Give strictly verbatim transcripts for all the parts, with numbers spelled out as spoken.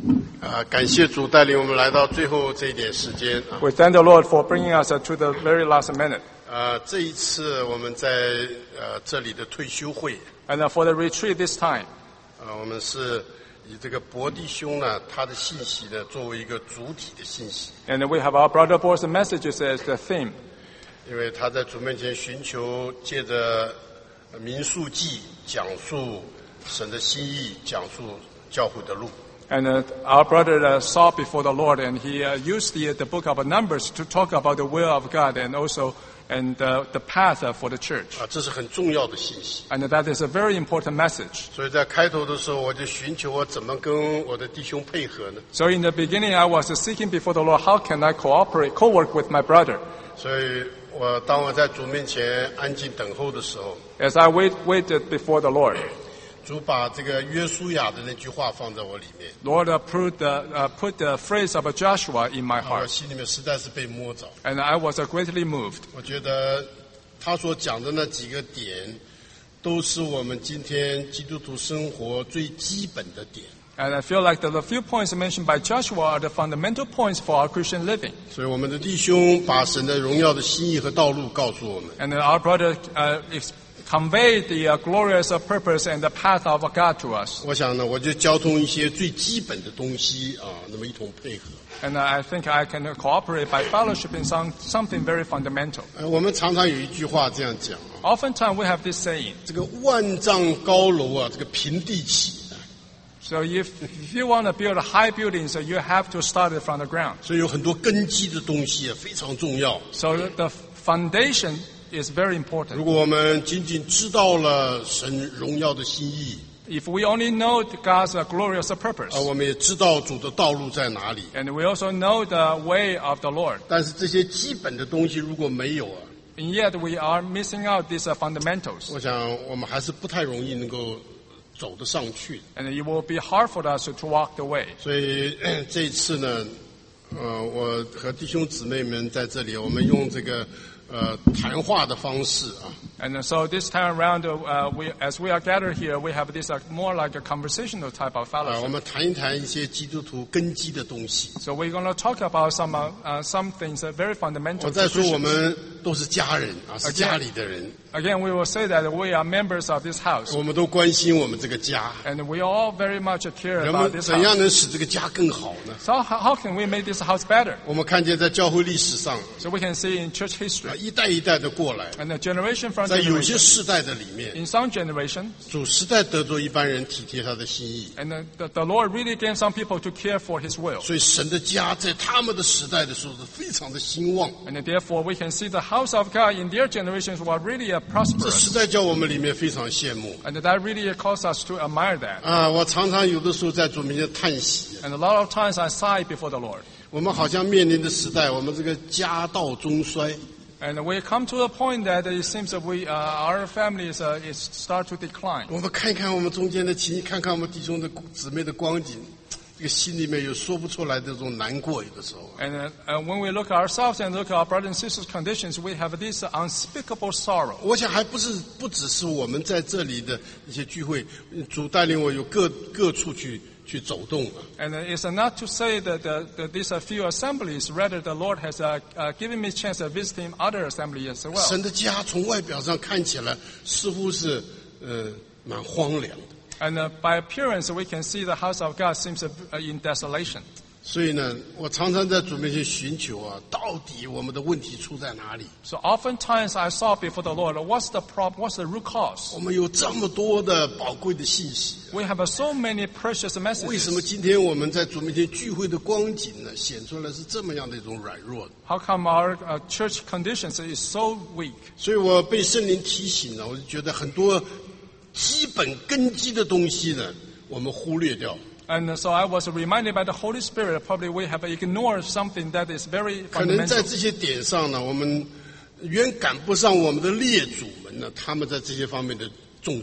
啊，感谢主带领我们来到最后这一点时间啊。 We thank the Lord for bringing us to the very last minute. 呃，这一次我们在呃这里的退休会， And for the retreat this time, 呃，我们是以这个伯弟兄呢他的信息呢作为一个主体的信息， and we have our brother Boris' messages as the theme. 因为他在主面前寻求借着民数记讲述神的心意，讲述教会的路。 And uh, our brother uh, sought before the Lord, and he uh, used the, the book of Numbers to talk about the will of God and also and uh, the path uh, for the church. 啊，这是很重要的信息。 And that is a very important message. 所以在开头的时候，我就寻求我怎么跟我的弟兄配合呢？ So in the beginning, I was seeking before the Lord, how can I cooperate, co-work with my brother? 所以我当我在主面前安静等候的时候， As I wait, waited before the Lord, 主把这个约书亚的那句话放在我里面， Lord uh, put, the, uh, put the phrase of Joshua in my 我 heart. 心里面实在是被摸着。 And I was uh, greatly moved. 我觉得他所讲的那几个点，都是我们今天基督徒生活最基本的点。 And I feel like the, the few points mentioned by Joshua are the fundamental points for our Christian living. 所以我们的弟兄把神的荣耀的心意和道路告诉我们。 And our brother uh, ex- conveyed the uh, glorious uh, purpose and the path of God to us. 我想呢，我就交通一些最基本的东西啊，那么一同配合。 And I think I can cooperate by fellowship in some, something very fundamental. 呃，我们常常有一句话这样讲啊， Oftentimes we have this saying. 这个万丈高楼啊，这个平地起。 So if, if you want to build high buildings, you have to start it from the ground. 所以有很多根基的东西啊，非常重要。 So the foundation is very important. 如果我们仅仅知道了神荣耀的心意， If we only know God's uh, glorious purpose, 啊，我们也知道主的道路在哪里， and we also know the way of the Lord, 但是这些基本的东西如果没有啊， and yet we are missing out these uh, fundamentals, 我想我们还是不太容易能够走得上去。 and it will be hard for us to walk the way. 所以这一次呢，呃，我和弟兄姊妹们在这里，我们用这个呃谈话的方式啊， And so this time around, uh, we, as we are gathered here, we have this uh, more like a conversational type of 啊，我 fellowship. 们谈一谈一些基督徒根基的东西。 So we're going to talk about some uh, uh, some things that are very 我 fundamental. 再 to 说，我 Christians. 们都是家人啊，是家里的人， Again, we will say that we are members of this house, 我们都关心我们这个家。 and we all very much care 人 about 们 this 怎样 house. 能使这个家更好呢？ So how, how can we make this house better? 我们看见在教会历史上 So we can see in church 啊， history, 一代一代的过来， and the generation from 在有些 generation, 世代的里面， in some generation, 主实在得着一般人体贴他的心意， and the, the, the Lord really gave some people to care for His will. 所以神的家在他们的时代的时候是非常的兴旺。 And therefore, we can see the house of God in their generations were really uh, 这 prosperous. 实在叫我们里面非常羡慕 And that really caused us to admire that. 啊！我常常有的时候在主面前叹息， And a lot of times I sigh before the Lord. 我们好像面临的时代，我们这个家道中衰。 And we come to a point that it seems that we, uh, our families uh, is start to decline. 我们看一看我们中间的情，看看我们弟兄的姊妹的光景，这个心里面有说不出来的这种难过。有的时候， And uh, uh, when we look at ourselves and look at our brothers and sisters' conditions, we have this unspeakable sorrow. 我想还不是不只是我们在这里的一些聚会，主带领我有各各处去去走动啊。 And uh, it's not to say that, uh, that these are few assemblies, rather the Lord has uh, uh, given me a chance of visiting other assemblies as well. 神的家从外表上看起来似乎是呃蛮荒凉的， And uh, by appearance, we can see the house of God seems uh, in desolation. 所以呢，我常常在主面前寻求啊，到底我们的问题出在哪里？ So oftentimes I saw before the Lord, what's the problem, what's the root cause? 我们有这么多的宝贵的信息， We have uh, so many precious 为什么 messages. 今天我们在主面前聚会的光景呢，显出来是这么样的一种软弱的？ How come our uh, church conditions is so weak? 所以我被圣灵提醒了，我就觉得很多基本根基的东西呢，我们忽略掉。 And so I was reminded by the Holy Spirit, probably we have ignored something that is very 可能在 fundamental. 这些点上呢，我们远赶不上我们的列祖们呢，他们在这些方面的重视。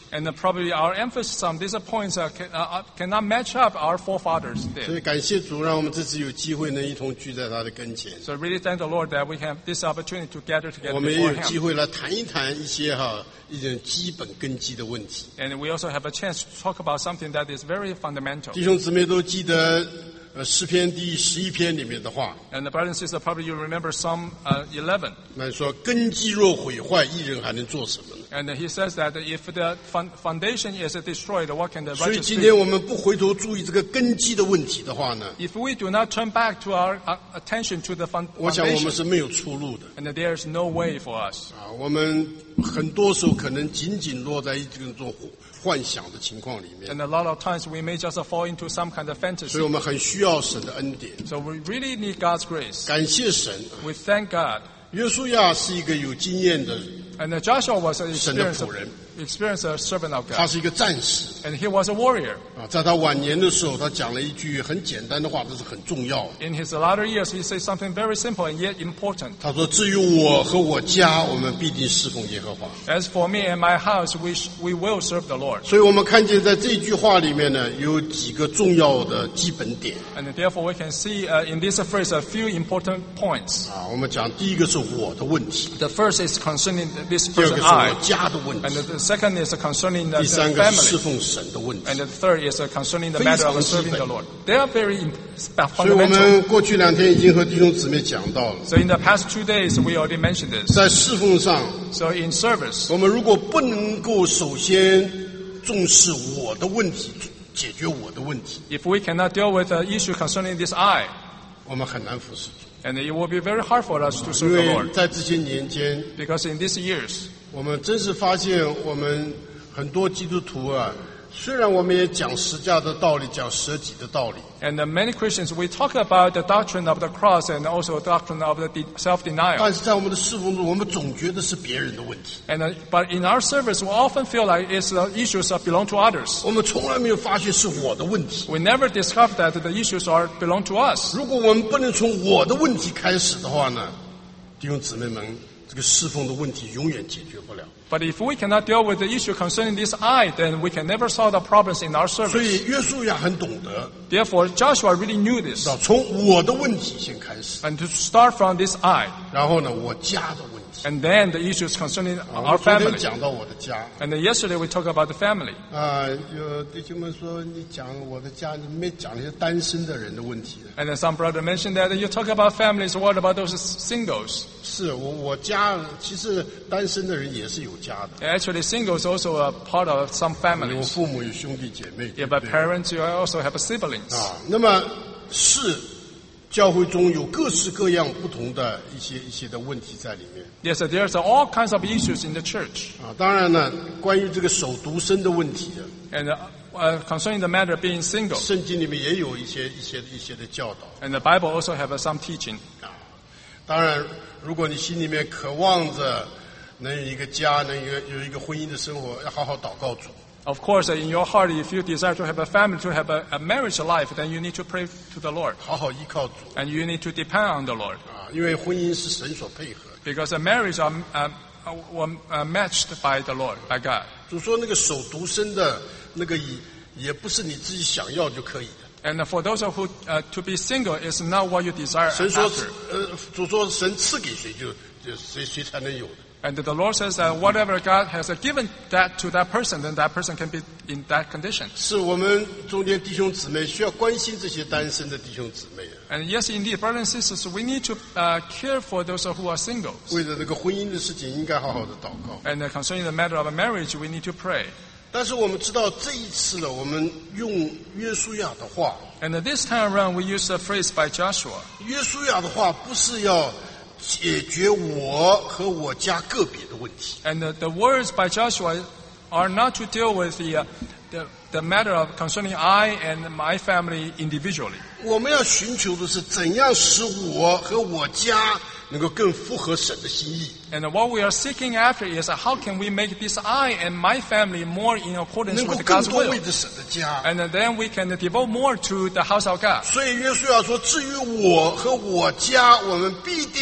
And uh, probably our emphasis on these points uh, can, uh, cannot match up our forefathers 所以 did. 感谢主，让我们这次有机会能一同聚在他的跟前。 So really thank the Lord that we have this opportunity to gather 我 together 们也 before 有机 Him. 会来谈一谈一些哈一种基本根基的问题。 And we also have a chance to talk about something that is very fundamental. 弟兄姊妹都记得，呃，诗篇第十一篇里面的话， And the brothers and sisters, probably you remember Psalm uh, eleven. 那说根基若毁坏，一人还能做什么呢？ And he says that if the fun- foundation is destroyed, what can the 所以 righteous 今天 do? 我们不回头注意这个根基的问题的话呢， If we do not turn back to our uh, attention to the fun- 我想我们 foundation, 是没有出路的 and there is no way for us. 啊！我们很多时候可能仅仅落在这种幻想的情况里面， And a lot of times we may just fall into some kind of 所以 fantasy. 我们很需要神的恩典。 So we really need God's grace. 感谢神， We thank God. 约书亚是一个有经验的人， And uh, Joshua was an 神的 experienced, 仆人， experienced uh, servant of 他 God. 是一个战士 And he was a warrior. 啊！在他晚年的时候，他讲了一句很简单的话，这是很重要的。 In his latter years, he said something very simple and yet important. 他说：“至于我和我家，我们必定侍奉耶和华。” As for me and my house, we, sh- we will serve the Lord. 所以我们看见在这句话里面呢，有几个重要的基本点 And therefore we can see uh, in this phrase a few important points. 啊。我们讲第一个是我的问题， The first is concerning this 第二个 person 是 I. 我家的问 And 题， the second is concerning the, 第 the 三个是侍 family. 奉神的问题 And。the third is concerning the matter of serving the Lord. They are very im- 所以我 fundamental. 们过去两天已经和弟兄姊妹讲到了， So in the past two days, we already mentioned this. 在侍奉上， So in service, 我们如果不能够首先重视我的问题，解决我的问题， if we cannot deal with the issue concerning this I, 我们很难服侍主。 and it will be very hard for us to 因 serve the 为 Lord. 在这些年间， Because in these years, 我们真是发现，我们很多基督徒啊，虽然我们也讲十架的道理，讲舍己的道理， and uh, many Christians, we talk about the doctrine of the cross and also the doctrine of the de- self-denial. 但是在我们的侍奉中，我们总觉得是别人的问题， And uh, but in our service, we often feel like it's the issues that belong to others. 我们从来没有发现是我的问题。 We never discover that the issues are belong to us. 如果我们不能从我的问题开始的话呢，弟兄姊妹们，这个侍奉的问题永远解决不了。 But if we cannot deal with the issue concerning this I, then we can never solve the problems in our 所 service. 以约书亚很懂得， Therefore, Joshua really knew this. 要从我的问题先开始， And to start from this I, 然后呢，我家的问题。 and then the issues concerning 我 our 们昨天 family. 讲到我的家。 And then yesterday we talked about the family. 啊，有弟兄们说你讲我的家，你没讲那些单身的人的问题。 And then some brother mentioned that you talk about families, what about those singles? 是我我家其实单身的人也是有家的， Actually, singles also are part of some 有 families. 父母有兄弟姐妹，对 Yeah, 不 but 对？ parents, you also have siblings. 啊，那么是教会中有各式各样不同的一些一些的问题在里面 Yes, there's all kinds of issues in the church. 啊。当然呢，关于这个守独身的问题， And uh, uh, concerning the matter of being single, 圣经里面也有一些一些一些的教导 and the Bible also have uh, some teaching. 啊。当然，如果你心里面渴望着能有一个家，能有有一个婚姻的生活，要好好祷告主。 Of course, uh, in your heart, if you desire to have a family, to have a, a marriage life, then you need to pray to the Lord. 好好依靠主 And you need to depend on the Lord. 啊，因为婚姻是神所配合的。 Because a marriage are, uh, uh, were uh, matched by the Lord, by God. 主说那个守独身的那个也也不是你自己想要就可以的。 And for those who uh, to be single is not what you desire 神说 after.， 呃，主说神赐给谁就就谁谁才能有的。 And the Lord says that whatever God has given that to that person, then that person can be in that condition. 是我们中间弟兄姊妹需要关心这些单身的弟兄姊妹啊， And yes, indeed, brothers and sisters, we need to uh, care for those who are single. 为了这个婚姻的事情，应该好好的祷告。 And uh, concerning the matter of a marriage, we need to pray. 但是我们知道这一次呢，我们用约书亚的话， And uh, this time around, we use a phrase by Joshua. 约书亚的话不是要解决我和我家个别的问题， And uh, the words by Joshua are not to deal with the, uh, the, the matter of concerning I and my family individually. 我们要寻求的是怎样使我和我家能够更符合神的心意， And uh, what we are seeking after is uh, how can we make this I and my family more in accordance 能够 with 更 God's 多 will. 为着神的家。 And uh, then we can devote more to the house of God. 所以约书亚说：“至于我和我家，我们必定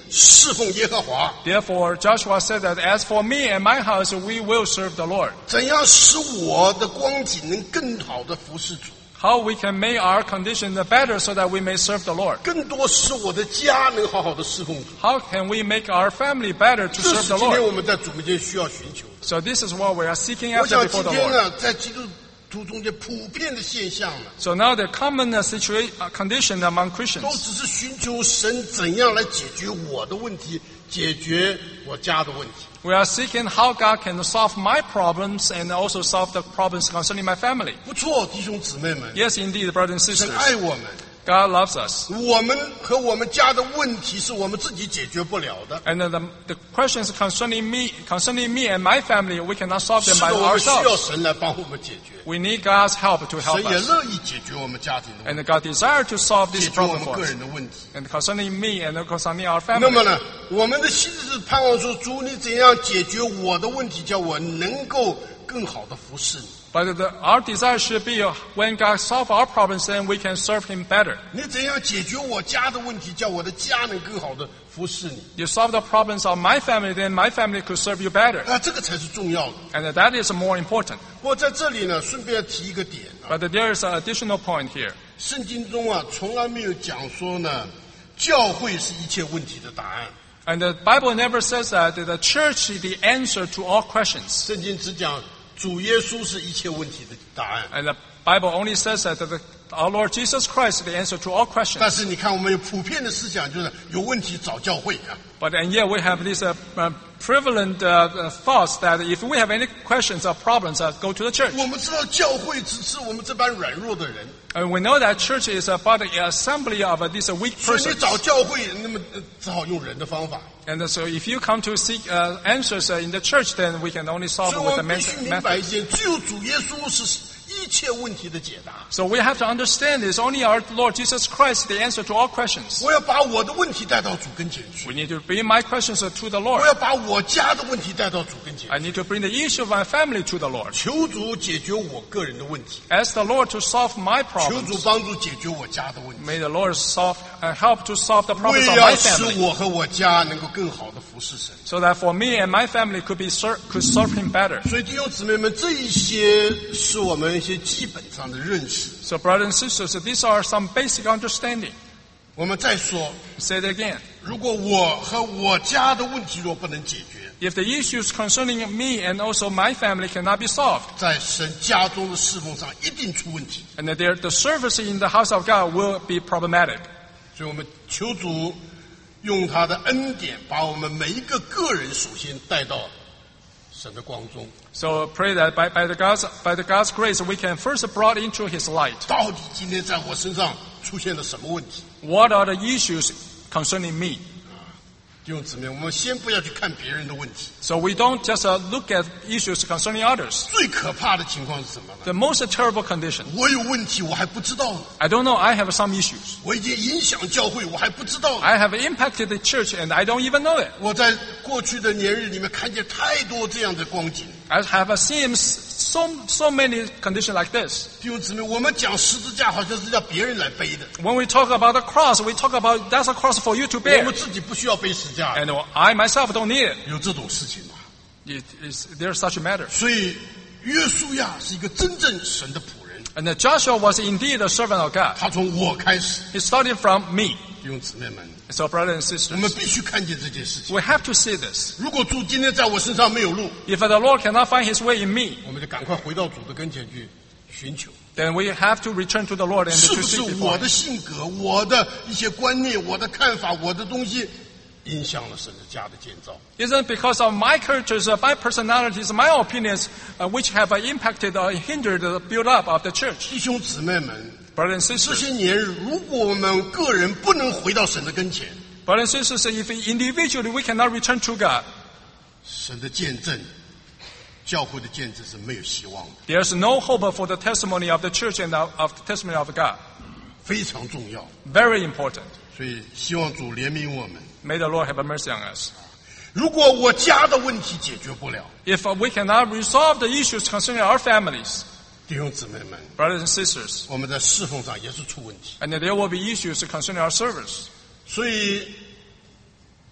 侍奉耶和华。 Therefore, Joshua said that, as for me and my house, we will serve the Lord. 怎样使我的光景能更好的服侍主？ How we can make our condition better so that we may serve the Lord. 更多使我的家能好好的侍奉主。 How can we make our family better to 这 serve 是 the 今天 Lord? 我们在主面前需要寻求的。 So this is what we are seeking 我 after 想 before 今 the 天 Lord. 呢，在基督徒中间普遍的现象呢， So now the common uh, situation, uh, condition among 都 Christians 只是寻求神怎样来解决我的问题，解决我家的问题。 we are seeking how God can solve my problems and also solve the problems concerning my family. 不错，弟兄姊妹们， Yes, indeed, brothers and 神 sisters, 爱我们。 God loves us. 我们和我们家的问题是我们自己解决不了的， And uh, the, the questions concerning me, concerning me and my family, we cannot solve 是 them 的， by 我们需要 ourselves. 神来帮我们解决。 We need God's help to 神 help 也 us. 乐意解决我们家庭的问 And 题， God desires to solve 解 this 决我 problem 们 for 个 us. 人的问题。 And concerning me and concerning our 那 family. 么呢，我们的心是盼望说，主，你怎样解决我的问题，叫我能够更好的服侍你。 But the, our desire should be uh, when God solves our problems, then we can serve Him better. 你怎样解决我家的问题，叫我的家能更好的服侍你？ You solve the problems of my family, then my family could serve you better. 啊，这个才是重要的。 And that is more important. 不过在这里呢，顺便提一个点啊， But there is an additional point here. 圣经中啊，从来没有讲说呢，教会是一切问题的答案。 And the Bible never says that the church is the answer to all questions. 圣经只讲主耶稣是一切问题的答案。 And the Bible only says that the, our Lord Jesus Christ is the answer to all 但 questions. 是你看，我们有普遍的思想，就是有问题找教会啊。 But and yet we have these uh, uh, prevalent uh, uh, thoughts that if we have any questions or problems, uh, go to the church. 我们知道教会只是我们这般软弱的人， And we know that church is about the assembly of uh, these uh, weak 所以你 persons. 找教会，那么呃只好用人的方法。 And so if you come to seek uh, answers uh, in the church, then we can only solve 所 it 以 with 我 the 们必须 men- 明白一 method. 件，只有主耶稣是一切问题的解答。 So we have to understand this. Only our Lord Jesus Christ is the answer to all questions. 我要把我的问题带到主跟前去， We need to bring my questions uh, to the 我 Lord. 要把我家的问题带到主跟前 I 去， need to bring the issue of my family to the Lord. 求主解决我个人的问题， Ask the Lord to solve my 求主 problems. 帮助解决我家的问题。 May the Lord solve, uh, help to solve the 为 problems of 要 my 使 family, 我和我家能够更好的服侍神。 so that for me and my family could be ser- could serve Him better. 所以弟兄姊妹们，这一些是我们一些基本上的认识。 So brothers and sisters, these are some basic understanding. 我们再说， Say it again. 如果我和我家的问题若不能解决， If the issues concerning me and also my family cannot be solved, 在神家中的侍奉上一定出问题。 and that there, the service in the house of God will be problematic. 所以我们求主用他的恩典，把我们每一个个人首先带到神的光中。 So pray that by, by the God's by the God's grace we can first brought into His light. 到底今天在我身上出现了什么问题？ What are the issues concerning me? 弟兄姊妹，我们先不要去看别人的问题， So we don't just uh, look at issues concerning others. 最可怕的情况是什么呢？ The most terrible condition. 我有问题，我还不知道呢。 I don't know. I have some issues. 我已经影响教会，我还不知道呢。 I have impacted the church and I don't even know it. 我在过去的年日里面看见太多这样的光景。 I have seen so so many conditions like this. 弟兄姊妹，我们讲十字架好像是要别人来背的， When we talk about the cross, we talk about that's a cross for you to 我 bear. 们自己不需要背十字架， And I myself don't need it. 有这种事情吗？ It is, there's such a matter. 所以约书亚是一个真正神的仆人， And Joshua was indeed a servant of God. 他从我开始。 He started from me. 弟兄姊妹们， So brothers and 我们 sisters, 必须看见这件事情。 we have to see this. 如果主今天在我身上没有路， If the Lord cannot find His way in me, 我们就赶快回到主的跟前去寻求， then we have to return to the Lord and 是 to 不是 seek 我 before 的 Him. 性格、我的一些观念、我的看法、我的东西，影响了神的家的建造？ Isn't it because of my characters, uh, my personalities, my opinions, uh, which have uh, impacted or hindered the build-up of the church? 弟兄姊妹们， Brothers and 这 sisters, 些年日，如果我们个人不能回到神的跟前， brothers and sisters, if individually we cannot return to God, 神的见证、教会的见证是没有希望的， there's no hope for the testimony of the church and of, of the testimony of God. 非常重要。 Very important. 所以希望主怜悯我们。 May the Lord have mercy on us. 如果我家的问题解决不了， If uh, we cannot resolve the issues concerning our families, 弟兄姊妹们， brothers and sisters, 我们在侍奉上也是出问题。 and there will be issues concerning our service. 所以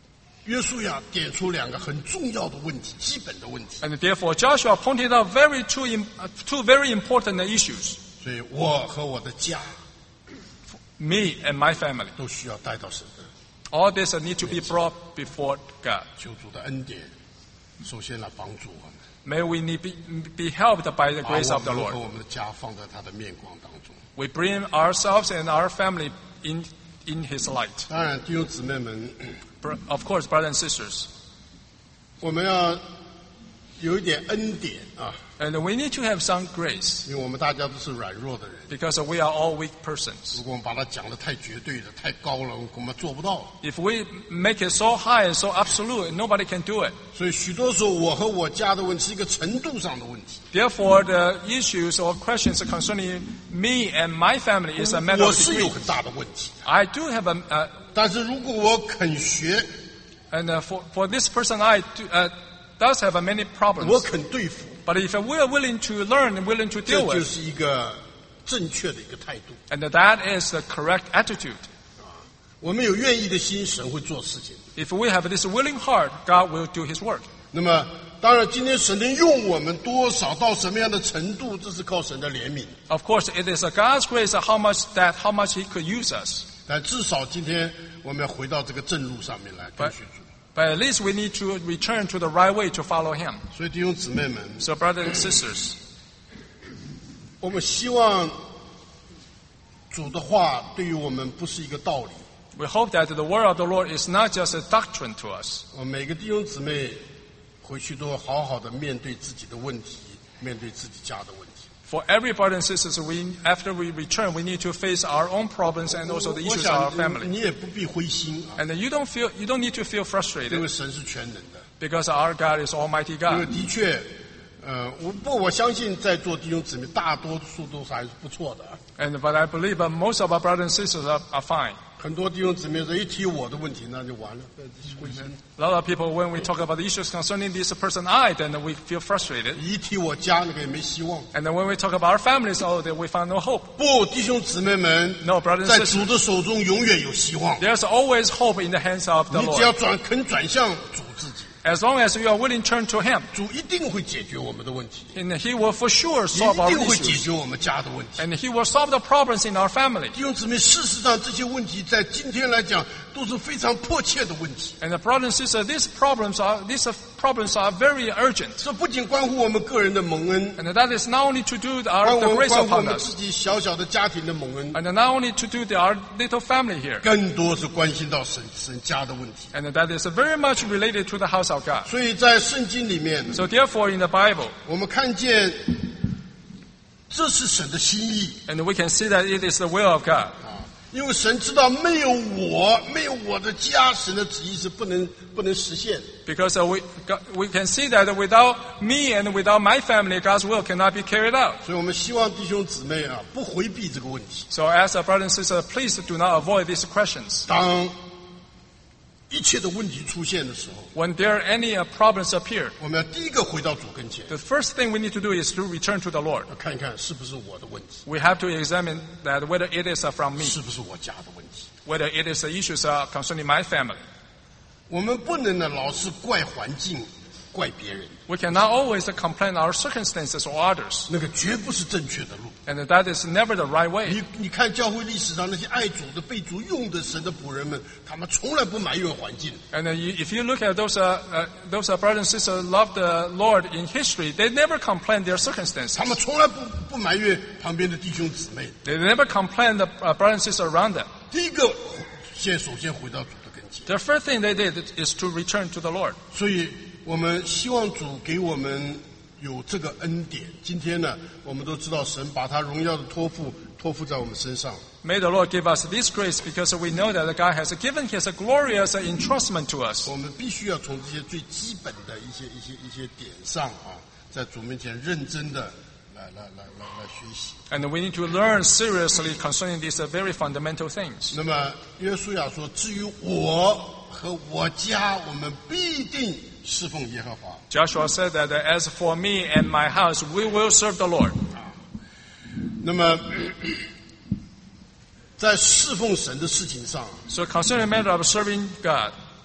约书亚点出两个很重要的问题，基本的问题。 And therefore, Joshua pointed out very two, im- uh, two very important issues. 所以我和我的家 Me and my family. 都需要带到神的 All this need to be brought before God. 求主的恩典，首先来帮助我们， May we need be, be helped by the 把 grace 我 of the 们和 Lord. 我们的家放在他的面光当中。 We bring ourselves and our family in, in His light. 当然，弟兄姊妹们， Bro- Of course, brothers and sisters. 我们要有一点恩典啊， And we need to have some grace 因为我们大家都是软弱的人。 because we are all weak persons. 如果我们把它讲得太绝对的、太高了，我们做不到。 If we make it so high and so absolute, nobody can do it. 所以许多时候，我和我家的问题是一个程度上的问题。 Therefore, the issues or questions concerning me and my family is a matter 我 of 是有 degree. 很大的问题， I do have a, uh, 但是如果我肯学， and uh, for, for this person, I do, uh, does have uh, many 我 problems. 肯对付， But if we are willing to learn and willing to 这 deal 就 with, 是一个正确的一个态度。 and that is the correct attitude. 我们有愿意的心，神会做事情。 If we have this willing heart, God will do His work. 那么，当然，今天神能用我们多少到什么样的程度，这是靠神的怜悯。 Of course, it is God's grace how much that how much He could use us. 但至少今天我们要回到这个正路上面来跟随主。 But at least we need to return to the right way to follow Him. 所以弟兄姊妹们， So, brothers and sisters, 我们希望主的话对于我们不是一个道理。 we hope that the word of the Lord is not just a doctrine to us. 我们每个弟兄姊妹回去都好好的面对自己的问题，面对自己家的问题。 For every brother and sisters, we, after we return, we need to face our own problems and also the 我 issues of our 想 family. 你也不必灰心啊， And you don't feel, you don't need to feel 因 frustrated 为神是全能的。 because our God is Almighty 因为 God. 的确，呃，我不，我相信在座弟兄姊妹大多数都是还是不错的。 And but I believe that most of our brothers and sisters are, are fine. 很多弟兄姊妹说一提我的问题，那就完了，灰心； A lot of people, when we talk about the issues concerning this person I, then we feel frustrated. 一提我家那个也没希望。 And then when we talk about our families, oh, then we find no hope. 不，弟兄姊妹们， No, brothers 在 and 主 sisters, 的手中永远有希望。 there's always hope in the hands of the 你只要 Lord. 转肯转向主自己， As long as you are willing to turn to Him, 主一定会解决我们的问题， and He will for sure 一 solve our 定会解 issues. 决我们家的问题。 And He will solve the problems in our family. 弟兄姊妹，事实上这些问题在今天来讲都是非常迫切的问题。 And the brothers and sisters, these problems are these problems are very urgent. 这不仅关乎我们个人的蒙恩， And that is not only to do 关 our, the 乎 grace 关乎我 upon 们自 us, 己小小的家庭的蒙恩， and not only to do the, our little family here. 更多是关心到神神家的问题。 And that is very much related to the house of God. 所以在圣经里面， So therefore, in the Bible, 我们看见这是神的心意 and we can see that it is the will of God. 啊，因为神知道没有我，没有我的家，神的旨意是不能不能实现。 Because uh, we, God, we can see that without me and without my family, God's will cannot be carried out. 所以我们希望弟兄姊妹啊，不回避这个问题。 So as a brother and sister, please do not avoid these questions. 当一切的问题出现的时候， When there are any uh, problems appear, 我们要第一个回到主跟前， the first thing we need to do is to return to the Lord. 要看一看是不是我的问题， We have to examine that whether it is uh, from me, 是不是我家的问题。 whether it is the issues uh, concerning my family. 我们不能呢老是怪环境，怪别人， We cannot always uh, complain our circumstances or others. 那个绝不是正确的路。 And that is never the right way. 你你看教会历史上那些爱主的、被主用的神的仆人们，他们从来不埋怨环境。 And uh, you, if you look at those uh, uh, those uh, brothers and sisters who love the Lord in history, they never complain their circumstances. 他们从来不不埋怨旁边的弟兄姊妹。 They never complain the uh, brothers and sisters around them. 第一个，先首先回到主的跟前。 The first thing they did is to return to the Lord. 所以我们希望主给我们有这个恩典。今天呢，我们都知道神把他荣耀的托付托付在我们身上。 May the Lord give us this grace because we know that God has given His glorious entrustment to us. 我们必须要从这些最基本的一些一些一些点上啊，在主面前认真的来来来来来学习。 And we need to learn seriously concerning these uh, very fundamental things. 那么约书亚说：“至于我和我家，我们必定侍奉耶和华。” Joshua said that uh, as for me and my house, we will serve the Lord. 那么在侍奉神的事情上， So concerning the matter of serving God,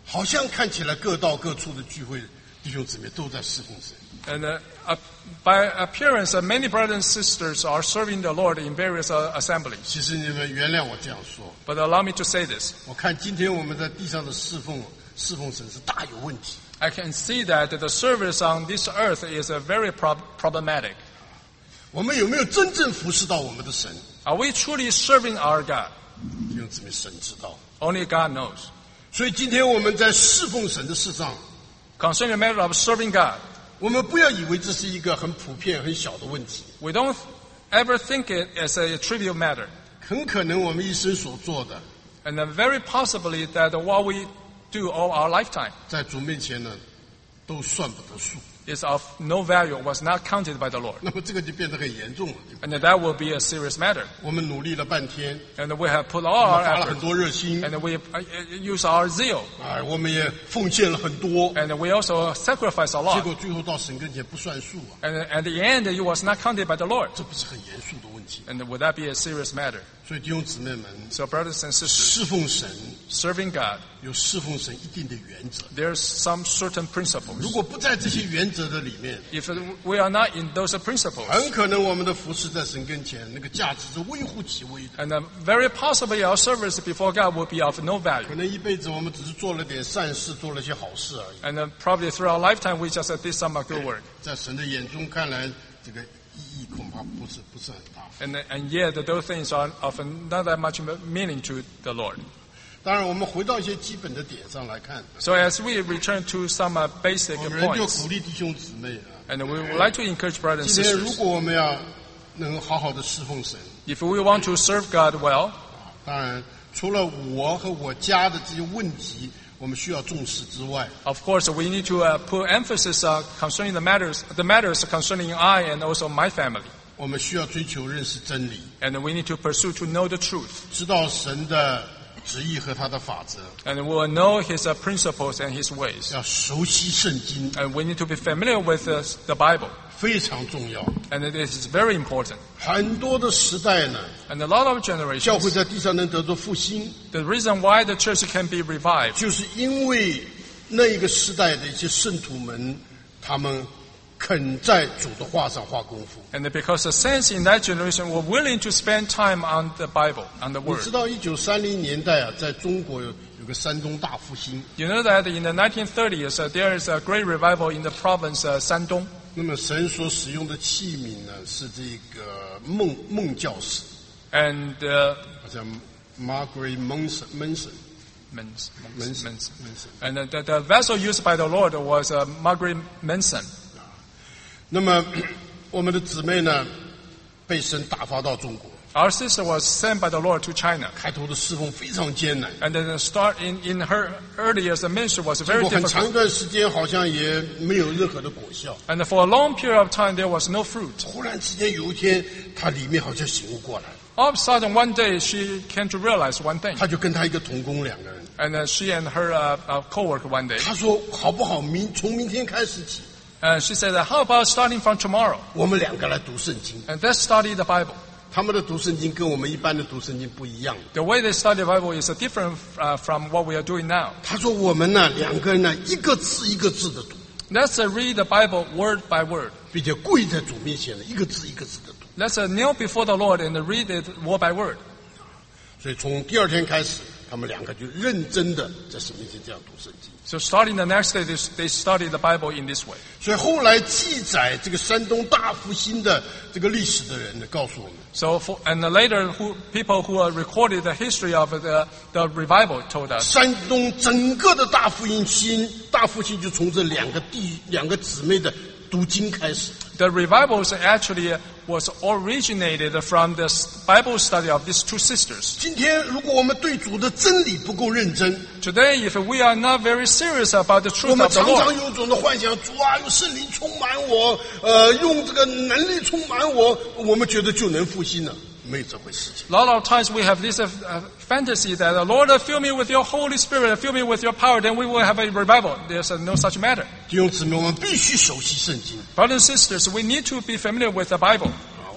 好像看起来各道各处的聚会，弟兄姊妹都在侍奉神。 And uh, uh, by appearance, uh, many brothers and sisters are serving the Lord in various uh, assemblies. 其实你们原谅我这样说， But allow me to say this. 我看今天我们在地上的侍奉侍奉神是大有问题。 I can see that the service on this earth is uh, very prob- problematic. 我们有没有真正服侍到我们的神？ Are we truly serving our God? 弟兄姊妹，神知道。 Only God knows. 所以今天我们在侍奉神的事上， Concerning the matter of serving God, 我们不要以为这是一个很普遍、很小的问题。 we don't ever think it as a trivial matter. 很可能我们一生所做的， And uh, very possibly that what we do all our lifetime 在主面前呢，都算不得数。 is of no value, was not counted by the Lord. 那么这个就变得很严重了，对不对？ And that will be a serious matter. 我们努力了半天， And we have put all 我 our 们花了很 effort, 多热心， and we uh, use our zeal, 啊，我们也奉献了很多， and we also sacrifice a 结 lot. 果最后到神跟前不算数啊， And at the end, it was not counted by the Lord. 这不是很严肃的问题？ And would that be a serious matter? 所以弟兄姊妹们， So brothers and sisters, 侍奉神 serving God, 有侍奉神一定的原则， there's some certain 如 principles. 果不在这些原则的里面， If we are not in those principles, 很可能我们的服侍在神跟前那个价值是微乎其微的， and uh, very possibly our service before God will be of no 可 value. 能一辈子我们只是做了点善事，做了些好事而已， And uh, probably through our lifetime, we just uh, did some uh, good work. 在神的眼中看来，这个意义恐怕不是不是很大。 And, and yet, those things are of not that much meaning to the Lord. 当然，我们回到一些基本的点上来看， So as we return to some uh, basic 我们就 points, 鼓励弟兄姊妹啊， and we would like to encourage brothers and 今天如 sisters, 果我们要能好好的侍奉神， if we want to serve God well, 当然除了我和我家的这些问题我们需要重视之外， of course, we need to uh, put emphasis uh, concerning the matters, the matters concerning I and also my family. 我们需要追求认识真理， And we need to pursue to know the truth. 知道神的旨意和他的法则， And we will know His uh, principles and His ways. 要熟悉圣经， And we need to be familiar with uh, the Bible. 非常重要。 And it is very important. 很多的时代呢， And a lot of 教会 generations, 在地上能得着复兴， the reason why the church can be revived 就是因为那一个时代的一些圣徒们，他们肯在主的话上花功夫。 and because the saints in that generation were willing to spend time on the Bible, on the 你 Word. 知道一九三零年代啊，在中国有有个山东大复兴， You know that in the nineteen thirties, uh, there is a great revival in the province uh, Shandong. 那么神所使用的器皿呢，是这个孟孟教士， And uh, 好像 Margaret Manson Manson Mens- Manson Mens- Manson。 And uh, the, the vessel used by the Lord was uh, Margaret Manson. 那么我们的姊妹呢，被神打发到中国， Our sister was sent by the Lord to China. 开头的侍奉非常艰难， And then the start in, in her early years, the ministry was 结 very 果很长 difficult. 一段时间好像也没有任何的果效。 And for a long period of time, there was no fruit. 忽然之间有一天，他里面好像醒悟过来， All of a sudden, one day, she came to realize one thing. 他就跟他一个同工两个人， And uh, she and her uh, uh, co-worker one day, 他说好不好明从明天开始起， uh, she said, how about starting from tomorrow? 我们两个来读圣经。 And let's study the Bible. 他们的读圣经跟我们一般的读圣经不一样。 The way they study the Bible is uh, different uh, from what we are doing now. 他说我们呢两个人呢一个字一个字的读， Let's uh, read the Bible word by word. 并且跪在主面前呢一个字一个字的读。 Let's uh, kneel before the Lord and read it word by word. 所以从第二天开始，他们两个就认真的在神面前这样读圣经。 So starting the next day, they, they study the Bible in this way. 所以后来记载这个山东大复兴的这个历史的人呢，告诉我们， So for, and later, who, people who uh, recorded the history of the, the revival told us 山东整个的大复兴，大复兴就从这两个弟两个姊妹的读经开始。 the revivals actually was originated from the Bible study of these two sisters. 今天如果我们对主的真理不够认真， Today, if we are not very serious about the 我 truth 们 of the 常常 Lord, 有一种的幻想，主啊，用圣灵充满我，呃，用这个能力充满我，我们觉得就能复兴了，没有这回事情。 a lot of times we have this uh, uh, fantasy that the Lord uh, fill me with your Holy Spirit, fill me with your power, then we will have a revival. There's uh, no such matter. 弟兄姊妹，我们必须熟悉圣经。 Brothers and sisters, we need to be familiar with the Bible. 啊，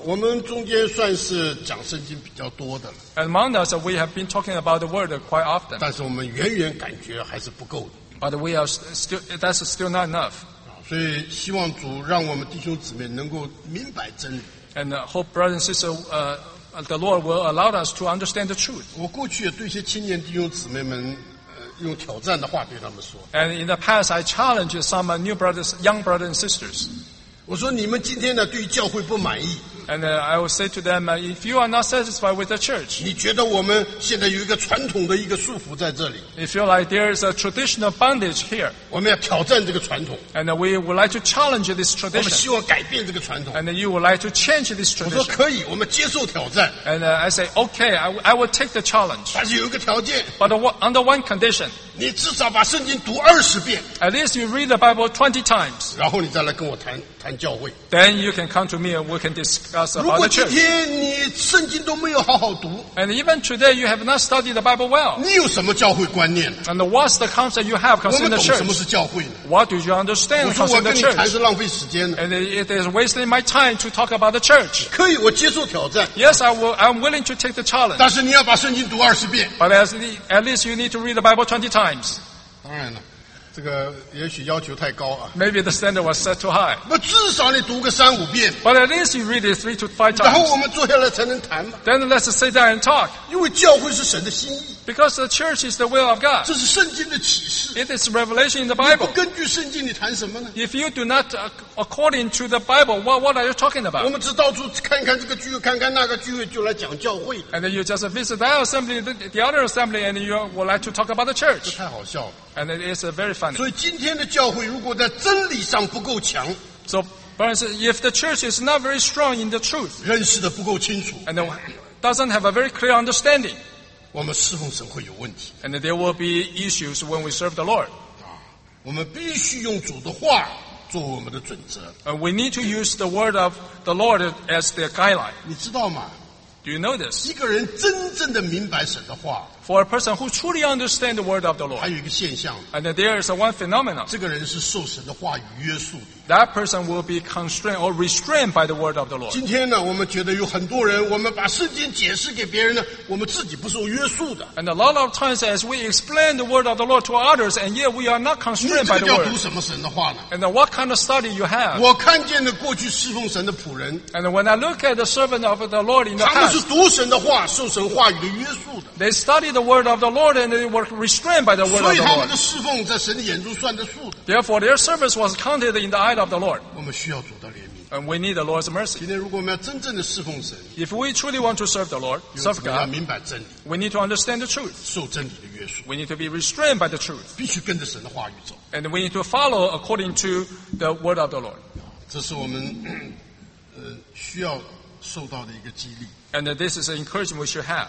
我们中间算是讲圣经比较多的了， And among us, we have been talking about the word quite often. 但是我们远远感觉还是不够的。 But we are still, that's still not enough. 所以希望主让我们弟兄姊妹能够明白真理。 And uh, hope, brothers and sisters, uh, the Lord will allow us to understand the truth. 我过去也对一些青年弟兄姊妹们，呃，用挑战的话对他们说。 And in the past, I challenged some uh, new brothers, young brothers and sisters. 我说你们今天呢对于教会不满意， And uh, I will say to them, uh, if you are not satisfied with the church, 你觉得我们现在有一个传统的一个束缚在这里， you feel like there is a traditional bondage here, 我们要挑战这个传统， and uh, we would like to challenge this 我们 tradition, 希望改变这个传统。 and uh, you would like to change this 我说 tradition. 可以，我们接受挑战， And uh, I say, okay, I, w- I will take the challenge. 但是有一个条件， But uh, under one condition, 你至少把圣经读二十遍， at least you read the Bible twenty times. 然后你再来跟我谈谈教会。 Then you can come to me and we can discuss 如 about 果 the 今 church. 天你圣经都没有好好读， And even today you have not studied the Bible well. 你有什么教会观念呢？ And what's the concept you have 我 concerning 们 the 懂什么 church? 是教会呢？ What do you understand 我说我 concerning 跟 the 你谈 church? 是浪费时间的。 And it is wasting my time to talk about the church. 可以，我接受挑战， Yes, I will, I'm willing to take the challenge. 但是你要把圣经读二十遍。 But as le- at least you need to read the Bible twenty times. 当然了，这个也许要求太高啊， Maybe the standard was set too high. 那至少你读个三五遍， But at least you read it three to five 然后 times. 我们坐下来才能谈嘛。 Then let's sit down and talk. 因为教会是神的心意， Because the church is the will of God. 这是圣经的启示。 It is revelation in the 你不 Bible. 根据圣经，你谈什么呢？ If you do not uh, according to the Bible, what, what are you talking 我 about? 们只到处看看这个聚会，看看那个聚会，就来讲教会， And then you just visit that assembly, the, the other assembly, and you would like to talk about the 这 church. 太好笑了。 And it is uh, very funny. 所以今天的教会如果在真理上不够强， So, brothers, if the church is not very strong in the truth, 认识的不够清楚， and uh, doesn't have a very clear understanding, 我们侍奉神会有问题。 and there will be issues when we serve the Lord. 我们必须用主的话作为我们的准则。 And we need to use the word of the Lord as the guideline. 你知道吗？ Do you know this? 一个人真正的明白神的话， For a person who truly understands the word of the 还 Lord, 有一个现象， and there is a one phenomenon, 这个人是受神的话语约束的。 that person will be constrained or restrained by the word of the Lord. 今天呢，我们觉得有很多人，我们把圣经解释给别人呢，我们自己不受约束的。 And a lot of times as we explain the word of the Lord to others, and yet we are not 你 constrained 这 by 个 the 叫 word. 读什么神的话呢？ And then what kind of study you have? 我看见了过去侍奉神的仆人， And when I look at the servant of the Lord in the 他们是 past, 读神的话，受神话语的约束的， they study the word of the Lord and they were restrained by the word 所 of 以 the 他们 Lord. 的侍奉在神的眼中算得数的。 Therefore, their service was counted in the eye of the Lord. 我们需要主的怜悯。 And we need the Lord's mercy. 今天如果我们要真正的侍奉神， If we truly want to serve the Lord, 因为 serve 我们要 God, 明白真理， we need to understand the truth. 受真理的约束， We need to be restrained by the truth. 必须跟着神的话语走。 And we need to follow according to the word of the Lord. 这是我们呃需要受到的一个激励。 And this is an encouragement we should have.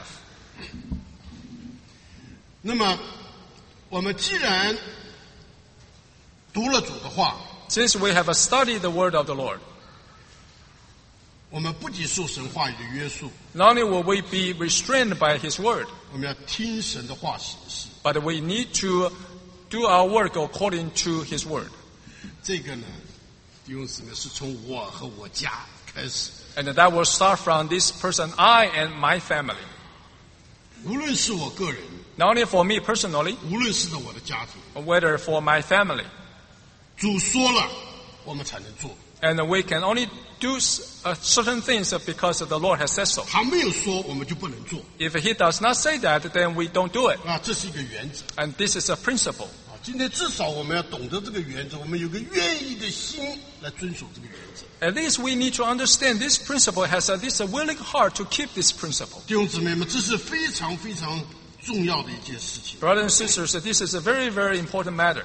那么，我们既然读了主的话， Since we have studied the word of the Lord, 我们不仅受神话语的约束， not only will we be restrained by His word, 我们要听神的话行事。 but we need to do our work according to His word. 这个呢，弟兄姊妹是从我和我家开始， And that will start from this person, I and my family. 无论是我个人， Not only for me personally, 无论是在我的家庭， whether for my family. 主说了，我们才能做； And we can only do uh, certain things because the Lord has said so. 他没有说，我们就不能做 If He does not say that, then we don't do it. 啊，这是一个原则 And this is a principle. 啊。今天至少我们要懂得这个原则，我们有个愿意的心来遵守这个原则。 At least we need to understand this principle has at least a willing heart to keep this principle. 弟兄姊妹们，这是非常非常重要的一件事情。 Brothers and sisters, this is a very, very important matter.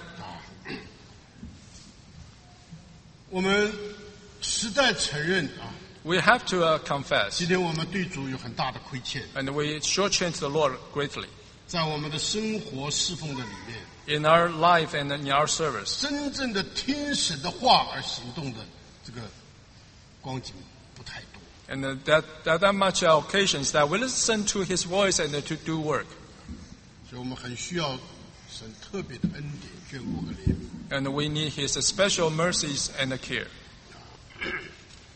我们实在承认啊， We have to uh, confess, 今天我们对主有很大的亏欠， and we shortchange the Lord greatly 在我们的生活侍奉的里面， in our life and in our service. 真正的听神的话而行动的这个光景不太多。 And uh, that, that, that much occasions that we listen to His voice and uh, to do work. 所以我们很需要神特别的恩典、眷顾和怜悯。 And we need His special mercies and care.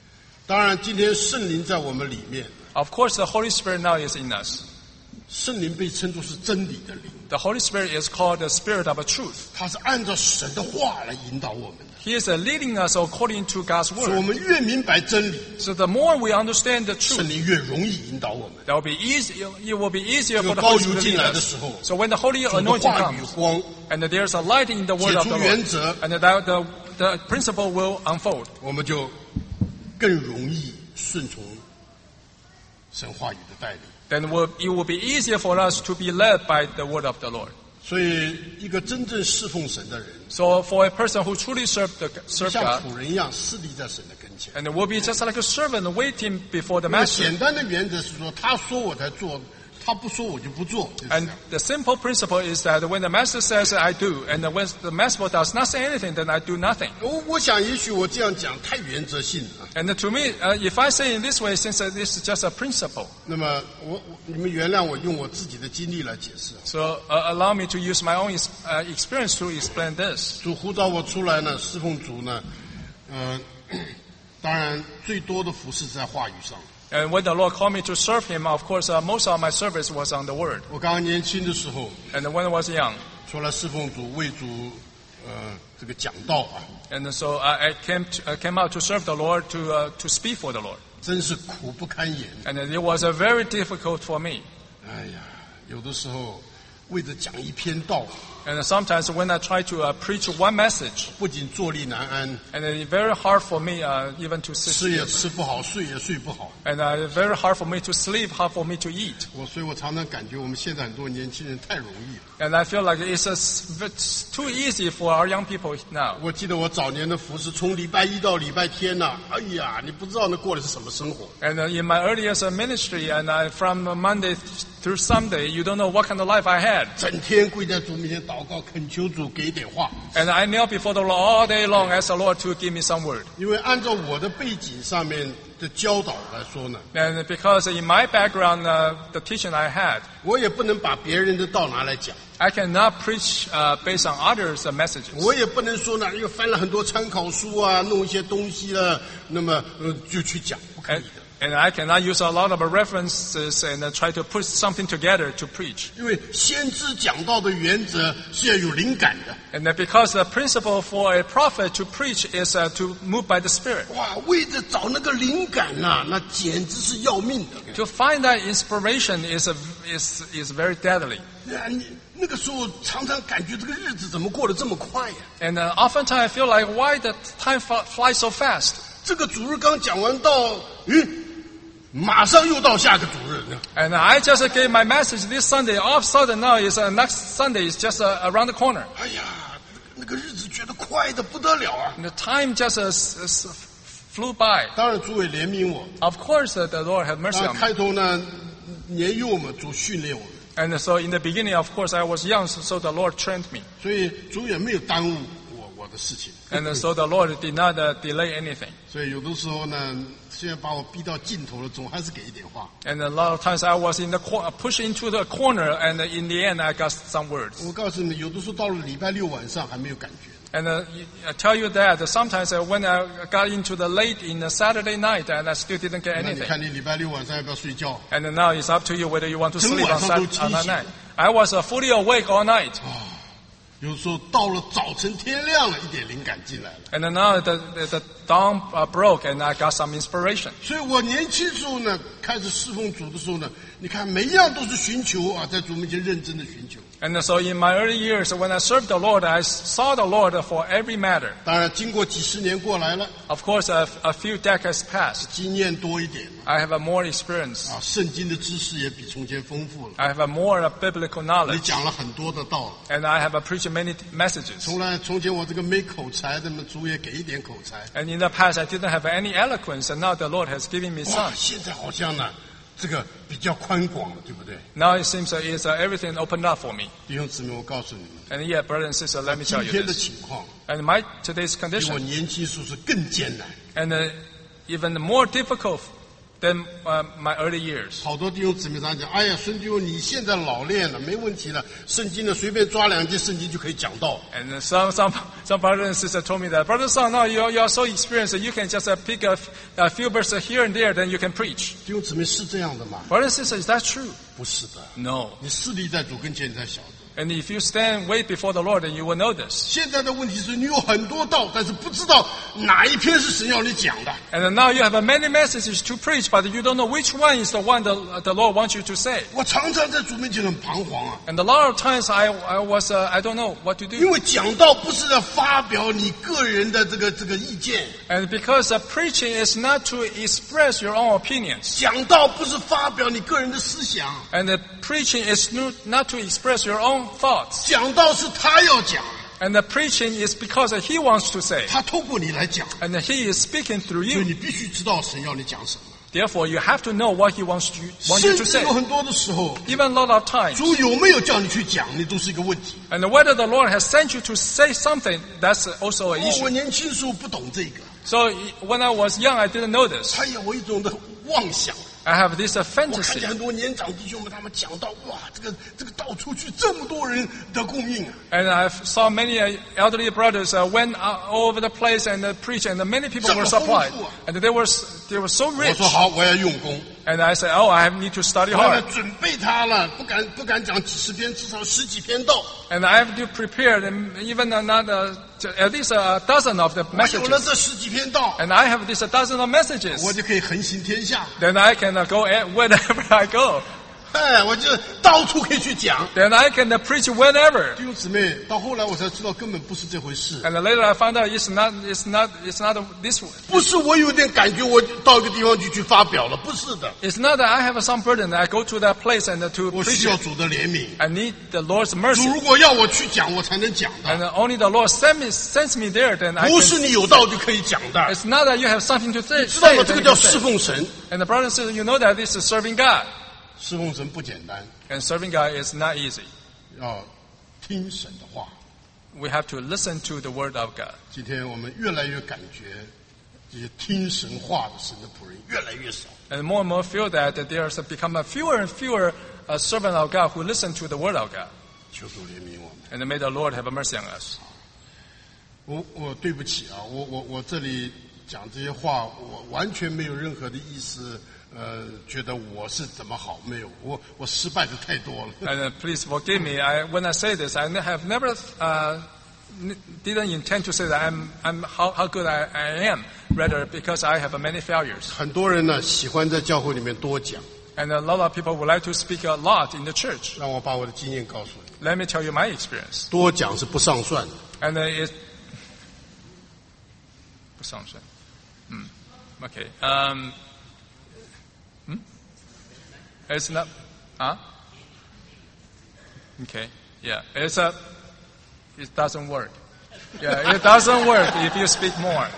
当然，今天圣灵在我们里面， Of course, the Holy Spirit now is in us. 圣灵被称作是真理的灵， The Holy Spirit is called the Spirit of truth. 它是按照神的话来引导我们的。 He is uh, leading us according to God's 所以我 word. 们越明白真理， So the more we understand the 圣 truth, 灵越容易引导我们。 that will be easy. It will be easier 这 for 个 the 高 Holy 油 Spirit to 进 lead 来的 us. 时候， So when the Holy 主的 anointing 话语 comes, 光 and there's a light in the word 解 of 出 the 原 Lord, 则， and the, the, the principle will unfold, 我们就更容易顺从神话语的带领。 then will, it will be easier for us to be led by the word of the Lord. 所以，一个真正侍奉神的人， So for a person who truly serve, the, serve 像 God, 仆人一样，侍立在神的跟前。 and it will be just like a servant waiting before the 那么 master. 简单的原则是说，他说我才做，他不说我就不做。就是这 And 样 the simple principle is that when the master says I do, and when the master does not say anything, then I do nothing. 我我想，也许我这样讲太原则性了。 And to me, uh, if I say in this way, since uh, this is just a principle, 那么我我你们原谅我用我自己的经历来解释。 so uh, allow me to use my own ex- uh, experience to explain this. 主呼召我出来呢，侍奉主呢，呃，当然最多的服侍在话语上。 And when the Lord called me to serve Him, of course, uh, most of my service was on the Word. 我刚刚年轻的时候， And when I was young, 出来侍奉主，为主呃这个讲道啊， and so I, I came to, I came out to serve the Lord, to uh, to speak for the Lord. 真是苦不堪言。 And it was uh, very difficult for me. 哎呀，有的时候为着讲一篇道， And sometimes when I try to uh, preach one message, 不仅坐立难安， and it's very hard for me uh, even to sit 吃也 still. 吃不好，睡也睡不好。 And uh, very hard for me to sleep, hard for me to eat. 我所以，我常常感觉我们现在很多年轻人太容易了。 And I feel like it's, just, it's too easy for our young people now. 我记得我早年的服侍，从礼拜一到礼拜天呐、哎呀，你不知道那过的是什么生活。 And uh, in my earliest uh, ministry, and uh, from Monday through Sunday, you don't know what kind of life I had. 整天跪在主面前祷告，恳求主给一点话。 And I knelt before the Lord all day long, asked the Lord to give me some word. 因为按照我的背景上面的教导来说呢， And because in my background, uh, the teaching I had, 我也不能把别人的道拿来讲， I cannot preach uh, based on others' uh, messages. 我也不能说呢，又翻了很多参考书啊，弄一些东西了，那么呃就去讲，不可以 And, 的。 and I cannot use a lot of references and uh, try to put something together to preach. 因为先知讲道的原则是要有灵感的。 And that because the principle for a prophet to preach is uh, to move by the Spirit. 哇，为着找那个灵感呐、那简直是要命的。 To find that inspiration is, a, is, is very deadly. 那你那个时候常常感觉这个日子怎么过得这么快呀、 And uh, oftentimes I feel like why the time fl- flies so fast. 这个主日刚讲完道，嗯，马上又到下个主日。 And I just gave my message this Sunday. All of a sudden now is uh, next Sunday is just uh, around the corner. 哎呀，那个日子觉得快的不得了啊！ And the time just uh, s- s- flew by. 当然，主也怜悯我。 Of course, uh, the Lord had mercy 那 on me. 开头呢，年幼嘛，主训练我们， And so in the beginning, of course, I was young, so, so the Lord trained me. 所以主也没有耽误我我的事情。 And uh, so the Lord did not uh, delay anything. 所以有的时候呢，虽然把我逼到尽头了，总还是给一点话。 And a lot of times I was in the cor- pushed into the corner, and uh, in the end, I got some words. 我告诉你，有的时候到了礼拜六晚上还没有感觉。 And uh, I tell you that uh, sometimes uh, when I got into the late in the Saturday night, and I still didn't get 那你 anything. 看你礼拜六晚上要不要睡觉？ And uh, now it's up to you whether you want to 整 sleep 晚 on, 上都 Sat- 清 on that 醒 night. I was uh, fully awake all night. 有时候到了早晨天亮了，一点灵感进来了。 And then now the, the, the dawn uh, broke, and I got some inspiration. 所以我年轻时候呢，开始侍奉主的时候呢，你看每一样都是寻求啊，在主面前认真的寻求。 And so in my early years, when I served the Lord, I saw the Lord for every matter. 当然，经过几十年过来了， Of course, a, a few decades passed. 经验多一点 I have a more experience. 啊，圣经的知识也比从前丰富了。 I have a more uh, biblical 你 knowledge. 讲了很多的道了。 And I have uh, preached many t- messages. 从来从前我这个没口才，那么主也给一点口才。 And in the past, I didn't have any eloquence, and now the Lord has given me 哇， some. 现在好像呢，这个比较宽广了，对不对？ Now it seems uh, it's, uh, everything opened up for me. 弟兄姊妹，我告诉你们， And yet, brothers and sisters, let me 今 tell you 天的 this. 情况 And my today's 比我 condition, 年轻时候是更艰难。 and uh, even more difficult than uh, my early years. 好多弟兄姊妹常讲，哎呀，孙弟兄，你现在老练了，没问题了，圣经呢随便抓两节圣经就可以讲到。 And uh, some some some brothers and sisters told me that, Brother Son, no, you you are so experienced that you can just uh, pick a, a few verses here and there, then you can preach. 弟兄姊妹是这样的吗？ Brother and sister, is that true? 不是的， No. 你势力在主跟前，你才晓得。 And if you stand wait before the Lord, then you will know this. 现在的问题是你有很多道，但是不知道哪一篇是神要你讲的。 And then now you have uh, many messages to preach, but you don't know which one is the one the, the Lord wants you to say. 我常常在主面前很彷徨啊， And a lot of times I I was uh, I don't know what to 因 do. 为讲道不是要发表你个人的这个这个意见， And because uh, preaching is not to express your own opinions. 讲道不是发表你个人的思想， And the preaching is no- not to express your own thoughts. 讲道是他要讲， And the preaching is because he wants to say. 他透过你来讲， And he is speaking through 所以 you. 你必须知道神要你讲什么。 Therefore, you have to know what he wants you, want you 甚 to 至 say. 有很多的时候， Even a lot of times. 主有没有叫你去讲，你都是一个问题。 And whether the Lord has sent you to say something, that's also an 哦，我 issue. 年轻时候不懂这个， So when I was young, I didn't know this. 他有一种的妄想。 I have this uh, 我看 fantasy. 见很多年长弟兄们，他们讲到哇，这个这个到处去这么多人得供应啊！ And I saw many uh, elderly brothers uh, went uh, all over the place and uh, preached, and many people were supplied. And they were they were so 我 rich. 说好，我要用功， And I said, oh, I need to study 我要 hard. 准备他了，不敢不敢讲几十篇，至少十几篇道。 And I have to prepare them, even another, at least a dozen of the 我有了 messages. 这十几篇道， And I have this a dozen of messages. 我就可以横行天下。 Then I can uh, go a- wherever I go. 哎，我就到处可以去讲。 Then I can uh, preach whenever. 弟兄姊妹，到后来我才知道根本不是这回事， And later I found out it's not, it's not, it's not this way. 不是我有点感觉，我到一个地方去去发表了，不是的， It's not that I have some burden that I go to that place and uh, to 我 preach 需要 it. 主的怜悯。 I need the Lord's 主 mercy. 如果要我去讲，我才能讲 And 的， uh, only the Lord send me, sends me there, then I 不是 can. 你有道就可以讲的。 It's not that you have something to say, 知道 say 了，这 then 个 you 叫 can 侍 say. 奉神。 And the brother says, you know that this is serving God. 侍奉神不简单， And serving God is not easy. 要听神的话。 We have to listen to the word of God. 今天我们越来越感觉，这些听神话的神的仆人越来越少。 And more and more feel that, that there's become a fewer and fewer uh, servants of God who listen to the word of God. 求主怜悯我们。 And may the Lord have mercy on us. 我我对不起啊，我我我这里讲这些话，我完全没有任何的意思。呃，觉得我是怎么好？没有，我我失败的太多了。 And uh, please forgive me. I, when I say this, I ne- have never uh, n- didn't intend to say that I'm, I'm how, how good I, I am. Rather, because I have uh, many failures. 很多人呢喜欢在教会里面多讲， And a lot of people would like to speak a lot in the church. 让我把我的经验告诉你， Let me tell you my experience. 多讲是不上算的。 And uh, it. 不上升. Mm. Okay. Um, hmm? It's not. Huh? Okay. Yeah. It's a. It doesn't work. Yeah. It doesn't work if you speak more.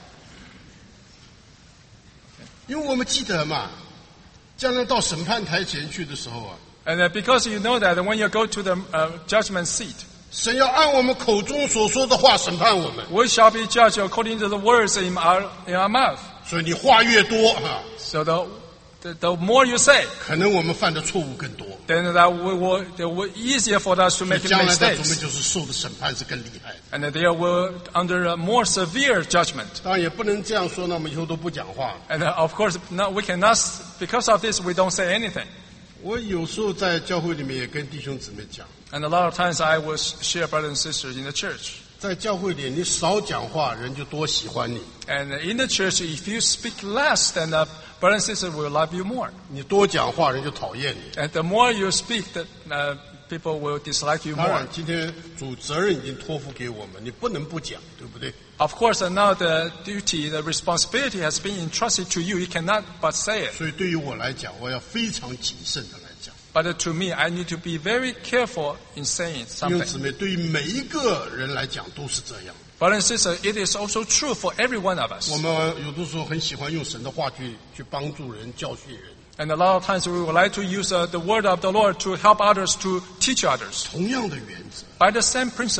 因为我们记得嘛，将来到审判台前去的时候啊， And uh, because you know that when you go to the uh, judgment seat, 神要按我们口中所说的话审判我们， we shall be judged according to the words in our in our mouth. 所以你话越多哈、啊， So the the, the more you say, 可能我们犯的错误更多。 then that will, will, it will easier for us to 所以 make 将来在主面 mistakes. 就是受的审判是更厉害的。 And there will under a more severe judgment. 当然也不能这样说，那我们以后都不讲话。 And uh, of course, no, we cannot, because of this, we don't say anything. 我有时候在教会里面也跟弟兄姊妹讲， And a lot of times I will share brothers and sisters in the church. 在教会里你少讲话，人就多喜欢你； And in the church, if you speak less, then the brothers and sisters will love you more. 你多讲话，人就讨厌你。 And the more you speak, the uh, people will dislike you 当 more. 然，今天主责任已经托付给我们，你不能不讲，对不对？ Of course, and now the duty, the responsibility has been entrusted to you. You cannot but say it. 所以对于我来讲，我要非常谨慎的来讲。 But uh, to me, I need to be very careful in saying 弟兄姊 something. 妹，对于每一个人来讲都是这样。 Brothers and sisters, it is also true for every one of us. 我们有的时候很喜欢用神的话去去帮助人、教训人。 And a lot of times we would like to use uh, the word of the Lord to help others, to teach others. 同样的原则， By the same principle.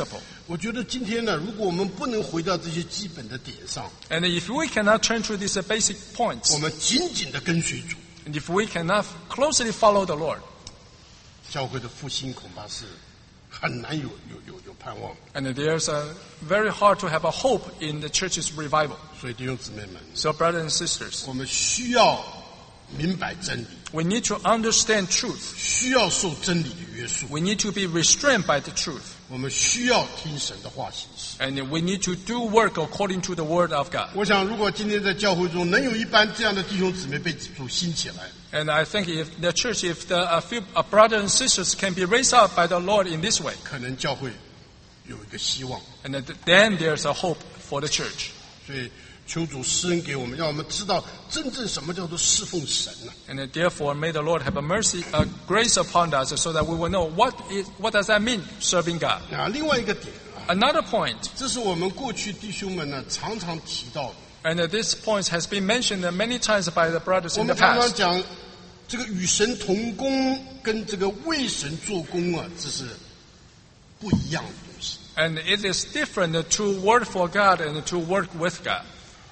我觉得今天呢，如果我们不能回到这些基本的点上， And if we cannot turn to these basic 我 points, 们紧紧的跟随主， and if we cannot closely follow the Lord, 教会的复兴恐怕是很难有有有有盼望。 and there's a very hard to have a hope in the church's revival. 所以弟兄姊妹们， So brothers and sisters, 我们需要明白真理， we need to understand truth. 需要受真理的约束， We need to be restrained by the truth. 我们需要听神的话信息。 And we need to do work according to the word of God. 我想，如果今天在教会中能有一班这样的弟兄姊妹被主兴起来， And I think if the church, if the a few uh, brothers and sisters can be raised up by the Lord in this way, 可能教会有一个希望。 and then there's a hope for the church. 所以求主施恩给我们，让我们知道真正什么叫做侍奉神呢、 And therefore, may the Lord have a mercy, a grace upon us, so that we will know what is, what does that mean, serving God. 啊，另外一个点啊， Another point, 这是我们过去弟兄们呢常常提到的。 and this point has been mentioned many times by the brothers 我 in the 们常常 past. 讲这个与神同工跟这个为神做工啊，这是不一样的东西。 And it is different to work for God and to work with God.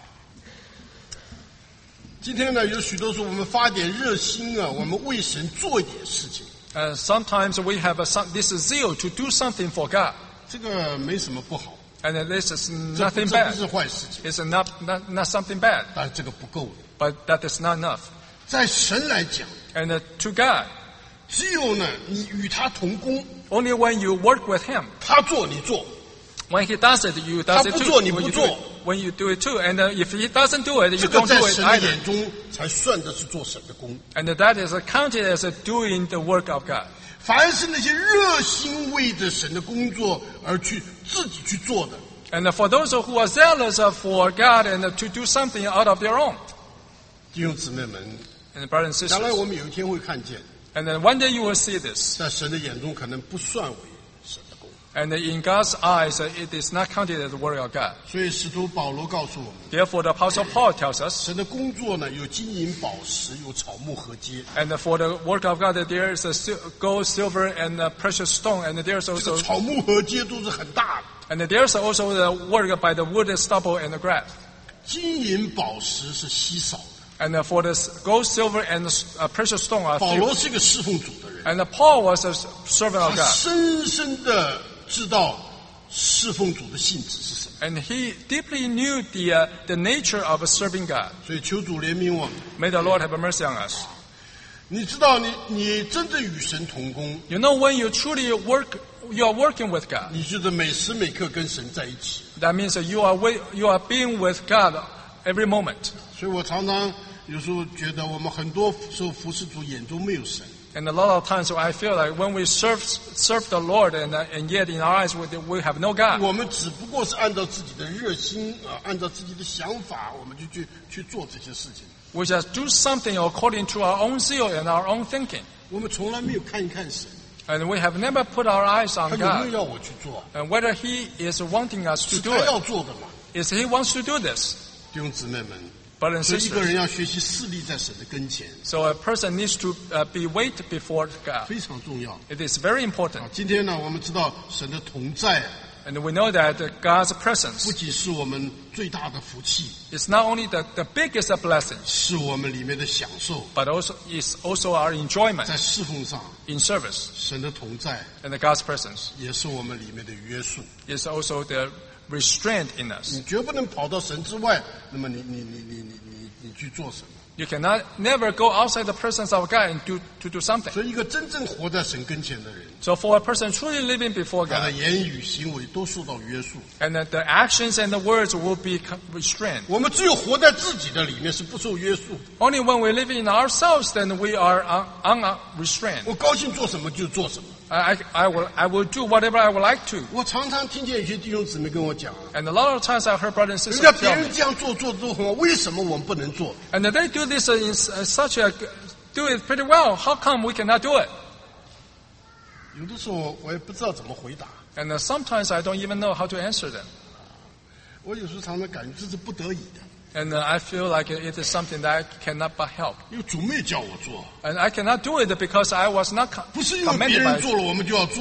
今天呢，有许多时候我们发点热心啊，我们为神做一点事情， Uh, sometimes we have a, some, this zeal to do something for God, 这个没什么不好， and this is 这 nothing 这 bad. 不是坏事情， It's not, not, not something bad, 但这个不够的。 but that is not enough. 在神来讲， And uh, to God, 只有呢你与他同工， only when you work with Him, 他做你做， when He does it, you does it 他不 too. 做，你 When 不 you do 做。 it, when you do it too, and uh, if He doesn't do it, 这 you 个 don't 在 do it 神的 either. 眼中才算的是做神的工。 And that is counted as doing the work of God. 凡是那些热心为着神的工作而去自己去做的， And for those who are zealous for God and to do something out of their own, 弟兄姊妹们， and brothers and 将来 sisters, 我们有一天会看见， and then one day you will see this. 在神的眼中可能不算为神的工。 And in God's eyes, it is not counted as the work of God. 所以使徒保罗告诉我们， Therefore, the Apostle Paul tells us, 神的工作呢有金银宝石，有草木禾秸。 and for the work of God, there is a sil- gold, silver, and a precious stone, and there's 这 also 个草木禾秸都是很大的， and there's also the work by the wood, stubble, and the grass. 金银宝石是稀少的。 And for the gold, silver, and uh, precious stone are 保 few. 罗是一个侍奉主的人， And Paul was a servant of 他 God, 深深的知道侍奉主的性质是什么。 and he deeply knew the uh, the nature of serving God. 所以求主怜悯我们。 May the Lord have mercy on us. 你知道你，你真正与神同工， You know, when you truly work, you are working with God. 你就是每时每刻跟神在一起。 That means that you are wi- you are being with God every moment. 所以我常常有时候觉得，我们很多时候服侍主眼中没有神， And a lot of times, I feel like when we serve serve the Lord, and uh, and yet in our eyes we, we have no God. 我们只不过是按照自己的热心啊，按照自己的想法，我们就去去做这些事情。 We just do something according to our own zeal and our own thinking, 我们从来没有看一看神， and we have never put our eyes 他 on 有没有 God 要我去做？ and whether He is wanting us to 是 do 他 it. 要做的嘛？ Is He wants to do this, 弟兄姊妹们， brothers and 所以一个 sisters? 人要学习侍立在神的跟前， So a person needs to uh, be wait before God. 非常重要。 It is very important, 今天呢，我们知道神的同在 and we know that uh, God's 不 presence 仅是我们最大的福气， is not only the, the biggest of blessings, 是我们里面的享受。 but also is also our enjoyment 在侍奉上， in service, 神的同在 and the God's presence 也是我们里面的约束。 is also the restraint in us. 你绝不能跑到神之外，那么你你你你你你你去做什么？ You cannot never go outside the presence of God and do to do something. 所以，一个真正活在神跟前的人， So for a person truly living before 他的 God, 言语行为都受到约束。 and that the actions and the words will be co- restrained. 我们只有活在自己的里面是不受约束。 Only when we live in ourselves, then we are un- unrestrained. 我高兴做什么就做什么。 I, I, I will I will do whatever I would like to. 我常常听见有些弟兄姊妹跟我讲， And a lot of times I heard brothers and 人 sisters 家别 tell 人 me, 这样做做得都很好，为什么我们不能做？ and they do this in s- uh, such a do it pretty well. How come we cannot do it? 有的时候我也不知道怎么回答。 And uh, sometimes I don't even know how to answer them. 我有时候常常感觉这是不得已的， And uh, I feel like it is something that I cannot but help. 因为主没有叫我做， And I cannot do it because I was not co- 不是因为别 commanded 人 by. 做了我们就要做。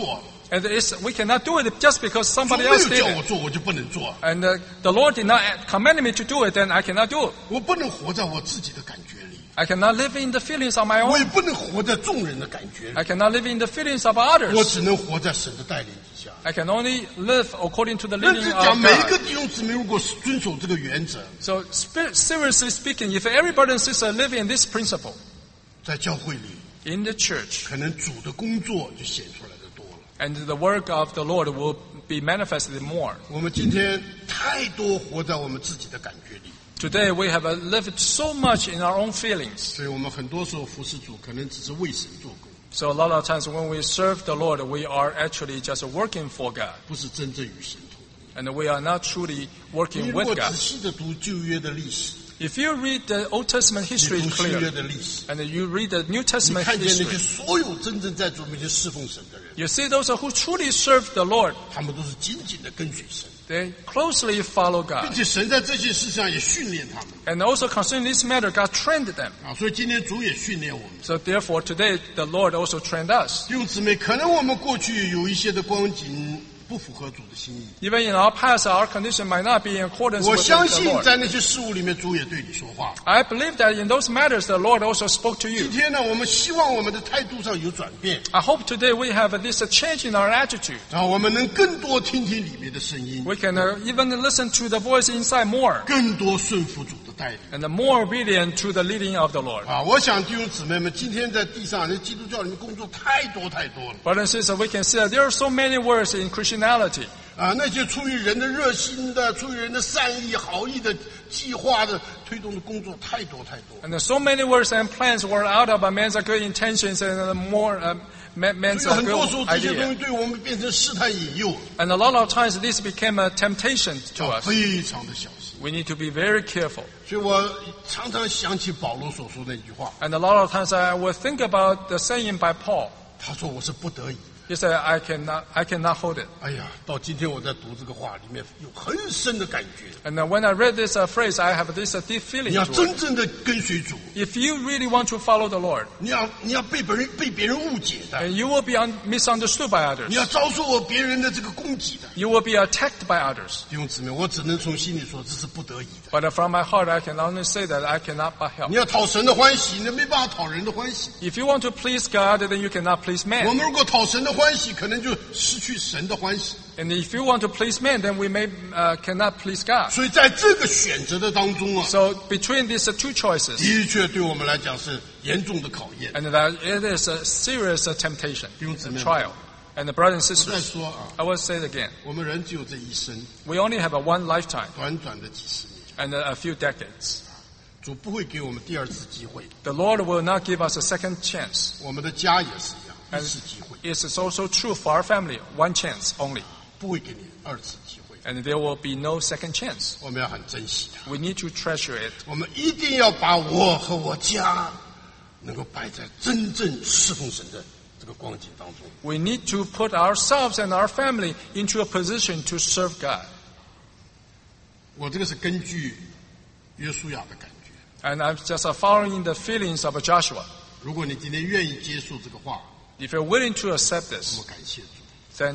And it's, we cannot do it just because 说 somebody 没 else 有 did 叫我 it. 做，我就不能做。 And uh, the Lord did not command me to do it, then I cannot do it. 我不能活在我自己的感觉里， I cannot live in the feelings of my 我 own. 也不能活在众人的感觉里， I cannot live in the feelings of 我 others. 只能活在神的带领底下。 I can only live according to the 那 leading 这 of 讲每一个 God. 弟兄姊妹，如果是遵守这个原则， So spirit, seriously speaking, if every brother and sister live in this principle 在教会里， in the church, 可能主的工作就显出来的多了。 and the work of the Lord will be manifested more. 我们今天太多活在我们自己的感觉里， Today we have uh, lived so much in our own feelings. 所以我们很多时候服侍主，可能只是为神做工， So a lot of times when we serve the Lord, we are actually just working for God. 不是真正与神同工。 And we are not truly 你 working 如果 with 仔 God. 细的读旧约的历史， If you read the Old Testament 你 history 读新约 clearly, 的历史， and you read the New 你 Testament 看见那些 history, 所有真正在主面前侍奉神的人， you see those who truly serve the Lord, 他们都是紧紧的跟随神， they closely follow 并 God. 且神在这些事上也训练他们 And also concerning this matter, God trained them. 啊。所以今天主也训练我们。 So therefore today the Lord also trained us. 弟兄姊妹，可能我们过去有一些的光景不符合主的心意， Even in our past, our condition might not be in accordance 我 with 相 the 信 Lord. 在那些事物里面，主也对你说话。 I believe that in those matters, the Lord also spoke to 今 you. 天呢，我们希望我们的态度上有转变， I hope today we have this change in our attitude. 然后我们能更多听听里面的声音， We can uh, even listen to the voice inside more 更多顺服主的带领。 and more obedient to the leading of the Lord. 啊，我想弟兄姊妹们，今天在地上，那基督教里面工作太多太多了。 Brothers and sisters, we can see that there are so many words in Christianity. 啊，那些出于人的热心的、出于人的善意、好意的计划的推动的工作太多太多。 And there's so many words and plans were out of a man's good intentions and uh, more uh, ma- man's 所以 uh, 很多时候 good 这些东西 idea. 对我们变成试探引诱， And a lot of times this became a temptation to 要 us. 非常的小心。 We need to be very careful. 所以我常常想起保罗所说的那句话， And a lot of times I will think about the saying by Paul. 他说我是不得已。 He said, I cannot, I cannot hold it. 哎呀，到今天我在读这个话里面有很深的感觉。 And uh, when I read this uh, phrase, I have this uh, deep 你 feeling 要 toward 真 it. 正的跟随主， If you really want to follow the Lord, 你要你要被别人被别人误解的， and you will be un- misunderstood by 你 others. 要遭受别人的这个攻击的。 You will be attacked by others. 弟兄姊妹，我只能从心里说，这是不得已的。 But uh, from my heart, I can only say that I cannot but help. 你要讨神的欢喜，你没办法讨人的欢喜。 If you want to please God, then you cannot please 我 man. 们如果讨神的欢喜，可能就失去神的欢喜。 And if you want to please man, then we may uh, cannot please God. 所以在这个选择的当中啊， So between these uh, two choices, 的确对我们来讲是严重的考验。 and that it is a serious uh, temptation, 弟兄姊妹， trial. And the brothers and 我再 sisters, 说啊， I will say it again. 我们人只有这一生， We only have a one lifetime 短短的几十年， and a, a few decades. 主不会给我们第二次机会。 The Lord will not give us a second chance. 我们的家也是一样， And 一次机会， it is also true for our family, one chance only. 不会给你二次机会。 And there will be no second chance. 我们要很珍惜它。 We need to treasure it. 我们一定要把我和我家能够摆在真正侍奉神的这个光景当中。 We need to put ourselves and our family into a position to serve God. 我这个是根据约书亚的感觉。 And I'm just uh, following the feelings of Joshua. 如果你今天愿意接受这个话， If you're willing to accept 那 this, 么感谢主。 then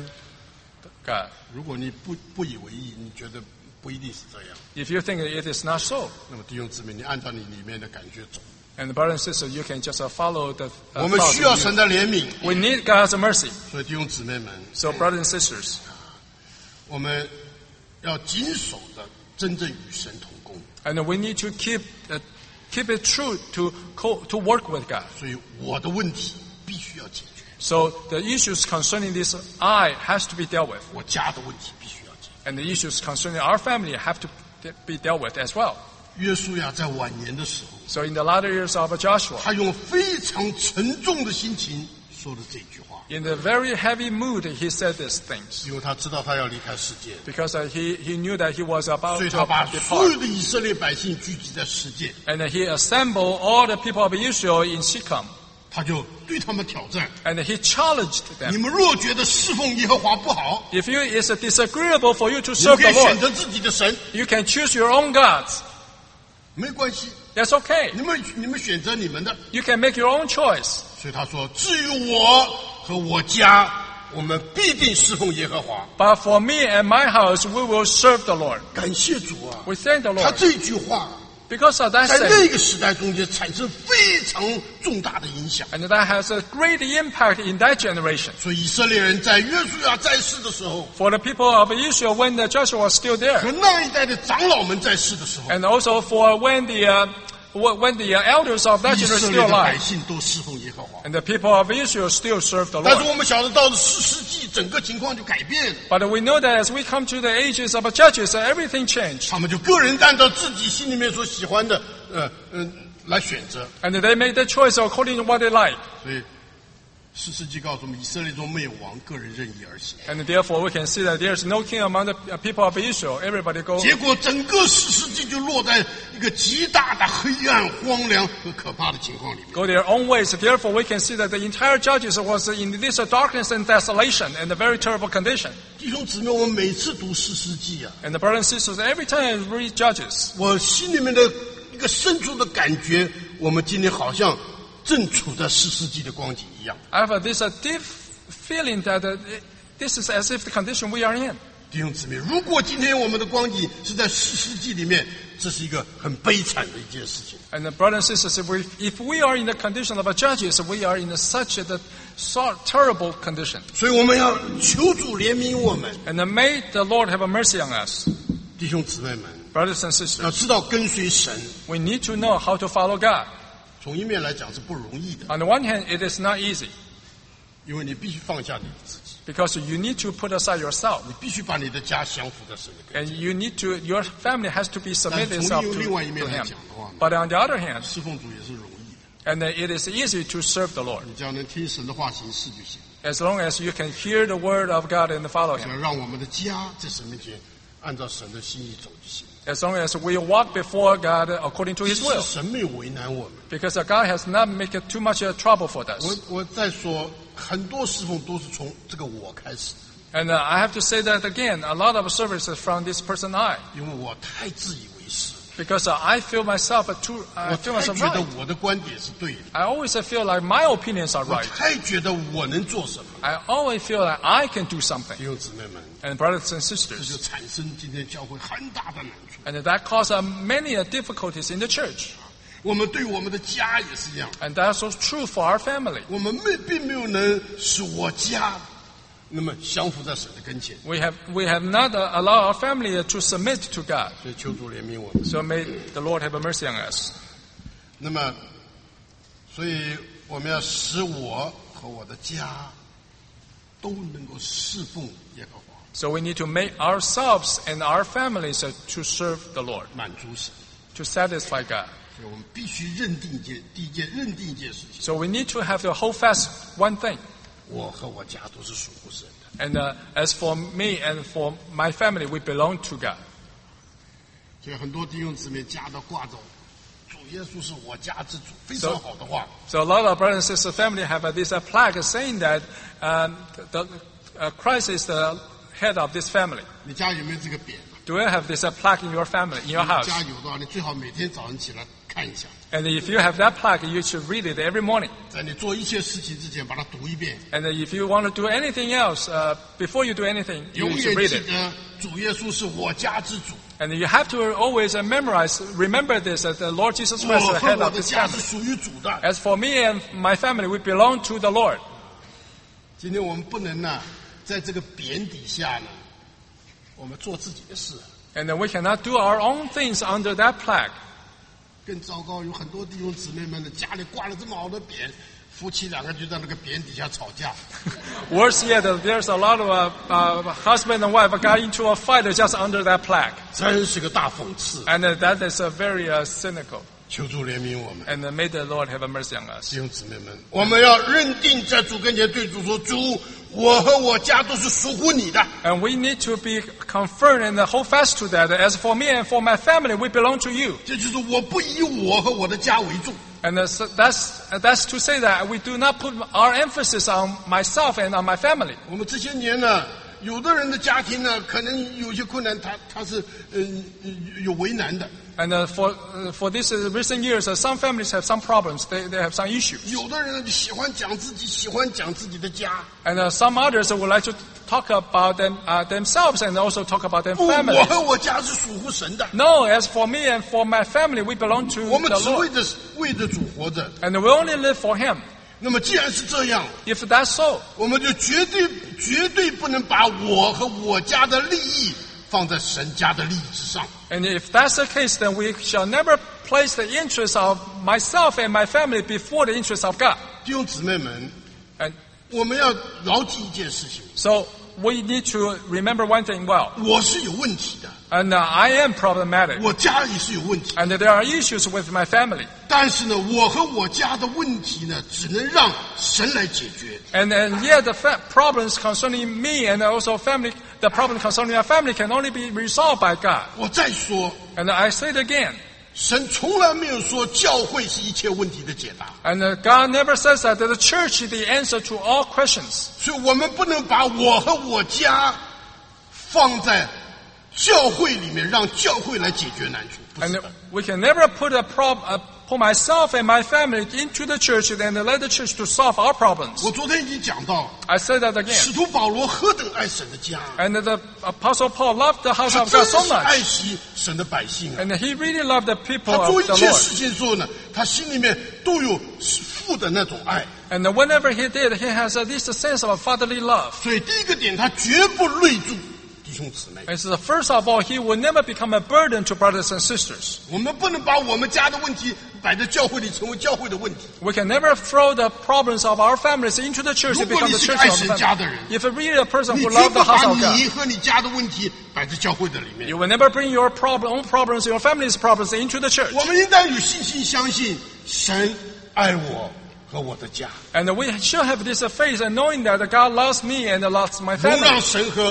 God. 如果你不不以为意，你觉得不一定是这样， If you think it is not so, 那么弟兄姊妹，你按照你里面的感觉走。 and brother and sister, you can just uh, follow the 我 uh, 们 thought 需要 in 神 you. 的怜悯， We need God's mercy. 所以弟兄姊妹们， So brothers and sisters, 我们要谨守的真正与神同工。 and we need to keep uh, keep it true to co- to work with God. 所以我的问题必须要解决， So the issues concerning this I has to be dealt with, 我家的问题必须要解决。 and the issues concerning our family have to de- be dealt with as well. 约书亚在晚年的时候， So in the latter years of Joshua, 他用非常沉重的心情说了这句话， in the very heavy mood, he said these things 因为他知道他要离开世界， because uh, he he knew that he was about 所以 to 他把所 depart, 有的以色列百姓聚集在世界， and uh, he assembled all the people of Israel in Shechem, 他就对他们挑战： and he challenged 你 them. 们若觉得侍奉耶和华不好， If you it's disagreeable for you to 你们 serve 可 the 以选 Lord, 择自己的神， you can choose your own gods. 没关系， That's okay. 你们你们选择你们的。 You can make your own choice. 所以他说：至于我和我家， 我们必定侍奉耶和华。 But for me and my house, we will serve the Lord. 感谢主啊！ We thank the 他 Lord. 这句话 Because of that 在那 saying, 个时代中间产生非常重大的影响。 and that has a great impact in that generation. 所以以色列人在约书亚在世的时候， For the people of Israel when the Joshua was still there. 和那一代的长老们在世的时候， And also for when the, uh, when the elders of that 以 generation 色 are 列 still 的百 alive. 姓都侍奉耶和华。 And the people of Israel still serve the 但是 Lord. 我们晓得，到了四世纪，整个情况就改变了。 But we know that as we come to the ages of Judges, everything changed. 他们就个人按照自己心里面所喜欢的，呃呃，来选择。 And they made their choice according to what they like. 所以四世纪告诉我们，以色列中没有王，个人任意而行。 And therefore we can see that there is no king among the people of Israel. Everybody go. 结果整个四世纪就落在一个极大的黑暗、荒凉和可怕的情况里面。 Go their own ways. Therefore, we can see that the entire Judges was in this darkness and desolation and a very terrible condition. 弟兄姊妹，我们每次读四世纪啊， And the brothers and sisters, every time I read Judges, 我心里面的一个深处的感觉，我们今天好像正处在四世纪的光景一样。 I have this uh, deep feeling that uh, this is as if the condition we are in. 弟兄姊妹，如果今天我们的光景是在四世纪里面，这是一个很悲惨的一件事情。 And the brothers and sisters, if we, if we are in the condition of a Judges, we are in a, such a the, so terrible condition. 所以我们要求主怜悯我们， And uh, may the Lord have a mercy on us. 弟兄姊妹们， Brothers and 要 sisters, 知道跟随神， we need to know how to follow God. 从一面来讲是不容易的， On the one hand, it is not easy 因为你必须放下你自己， because you need to put aside yourself. 你必须把你的家降服在神的跟 And you need to, your family has to be submitted itself to, 但从另外一面 to 来 Him. 讲的话呢， But on the other hand, 侍奉主也是容易的， and it is easy to serve the Lord 你只要能听神的话行事就行。 as long as you can hear the word of God and follow 只 Him. 要让我们的家在神面前按照神的心意走就行。 As long as we walk before God according to His 是 will. 神没有为难我们。 Because God has not made it too much uh, trouble for 我 us. 我再说，很多侍奉都是从这个我开始的， And uh, I have to say that again, a lot of services from this person I. 因为我太自以为是， Because uh, I feel myself uh, too, 我 I feel 太 myself 觉得 right. 我的观点是对的， I always uh, feel like my opinions are 我 right. 太觉得我能做什么。 I always feel like I can do something. 弟兄姊妹们， And brothers and 这 sisters, 就产生今天教会很大的难处。 and that caused uh, many uh, difficulties in the church. 我们对我们的家也是一样， And that's also true for our family. 我们没并没有能使我家那么降服在神的跟前， We have, we have not uh, allowed our family uh, to submit to God. 所以求主怜悯我们。 So may the Lord have a mercy on us. 那么，所以我们要使我和我的家都能够侍奉耶和华， So we need to make ourselves and our families uh, to serve the Lord, 满足神。 to satisfy God. 所以我们必须认定一件第一件认定一件事情： So we need to have to hold fast one thing. 我和我家都是属乎神的。 And uh, as for me and for my family, we belong to God. 所以很多弟兄姊妹家都挂着主耶稣是我家之主，非常好的话。 So a lot of brothers and sisters family have uh, this uh, plaque saying that um, the, uh, Christ is the head of this family. 你家有没有这个匾？ Do you have this uh, plaque in your family, in your 你 house? 家有的话，你最好每天早上起来看一下， And if you have that plaque, you should read it every morning. 在你做一切事情之前把它读一遍， And if you want to do anything else, uh, before you do anything, 永 you 远 should read 记 it. 得主耶稣是我家之主， And you have to always uh, memorize, remember this, that the Lord Jesus 我 Christ is the 和 head 我 of 的 this 家是 family. 属于主的。 As for me and my family, we belong to the Lord. 今天我们不能呢，在这个匾底下呢，我们做自己的事。 And uh, we cannot do our own things under that plaque. 更糟糕，有很多弟兄姊妹们的家里挂了这么好的匾，夫妻两个就在那个匾底下吵架。 Worse yet, uh, there's a lot of uh, uh, husband and wife got into a fight just under that plaque. 真是个大讽刺。 And uh, that is uh, very uh, cynical. 求主怜悯我们， And uh, may the Lord have a mercy on us. 弟兄姊妹们，我们要认定在主跟前对主说：“主，我和我家都是属乎你的。 And we need to be confirmed and hold fast to that. As for me and for my family, we belong to you. ” 这就是我不以我和我的家为重。 And that's, that's, that's to say that we do not put our emphasis on myself and on my family. 我们这些年呢， 有的人的家庭呢，可能有些困难，他他是嗯、呃、有为难的。 And uh, for uh, for these uh, recent years, uh, some families have some problems. They they have some issues. 有的人喜欢讲自己，喜欢讲自己的家。 And uh, some others would like to talk about them uh, themselves and also talk about their 不， family. 我和我家是属乎神的， No, as for me and for my family, we belong to 我们 the 只为 Lord, 着为着主活着。 and we only live for Him. 那么既然是这样， If that's so, 我们就绝对绝对不能把我和我家的利益放在神家的利益之上。 and if that's the case, then we shall never place the interests of myself and my family before the interests of God. 弟兄姊妹们， And 我们要牢记一件事情： so we need to remember one thing well. 我是有问题的， And uh, I am problematic. 我家里是有问题的， And there are issues with my family. 但是呢，我和我家的问题呢，只能让神来解决。 And, and yet the fa- problems concerning me and also family, the problem concerning our family can only be resolved by God. 我再说， And I say it again. 神从来没有说教会是一切问题的解答， And uh, God never says that the church is the answer to all questions. 所以我们不能把我和我家放在教会里面，让教会来解决难处。不是 And 的， we can never put a prob- uh, put myself and my family into the church and let the church to solve our problems. 我昨天已经讲到， I say that 使 again. 徒保罗何等爱神的家， And the Apostle Paul loved the house 他 of 真 God so 是爱 much. 惜神的百姓啊！ And he really loved the people 他 of 做一 the 切 Lord. 事情的时候呢，他心里面都有父的那种爱。 And whenever he did, he has at least a sense of fatherly love. 所以第一个点，他绝不累住弟兄姊妹。 And so first of all, he will never become a burden to brothers and sisters. 我们不能把我们家的问题摆在教会里，成为教会的问题。 We can never throw the problems of our families into the church and 如果 become 你 the 是个 church 爱 of 神 the 家的 family. 人， If really a person 你 who 绝 loves 不 the 把 house of 你 God, 和你家的问题摆在教会的里面 you。will never bring your problem, own problems, your family's problems into the church. 我们应当有信心，相信神爱我和我的家， And we should have this faith and knowing that God loves me and loves my 容 family. 让神和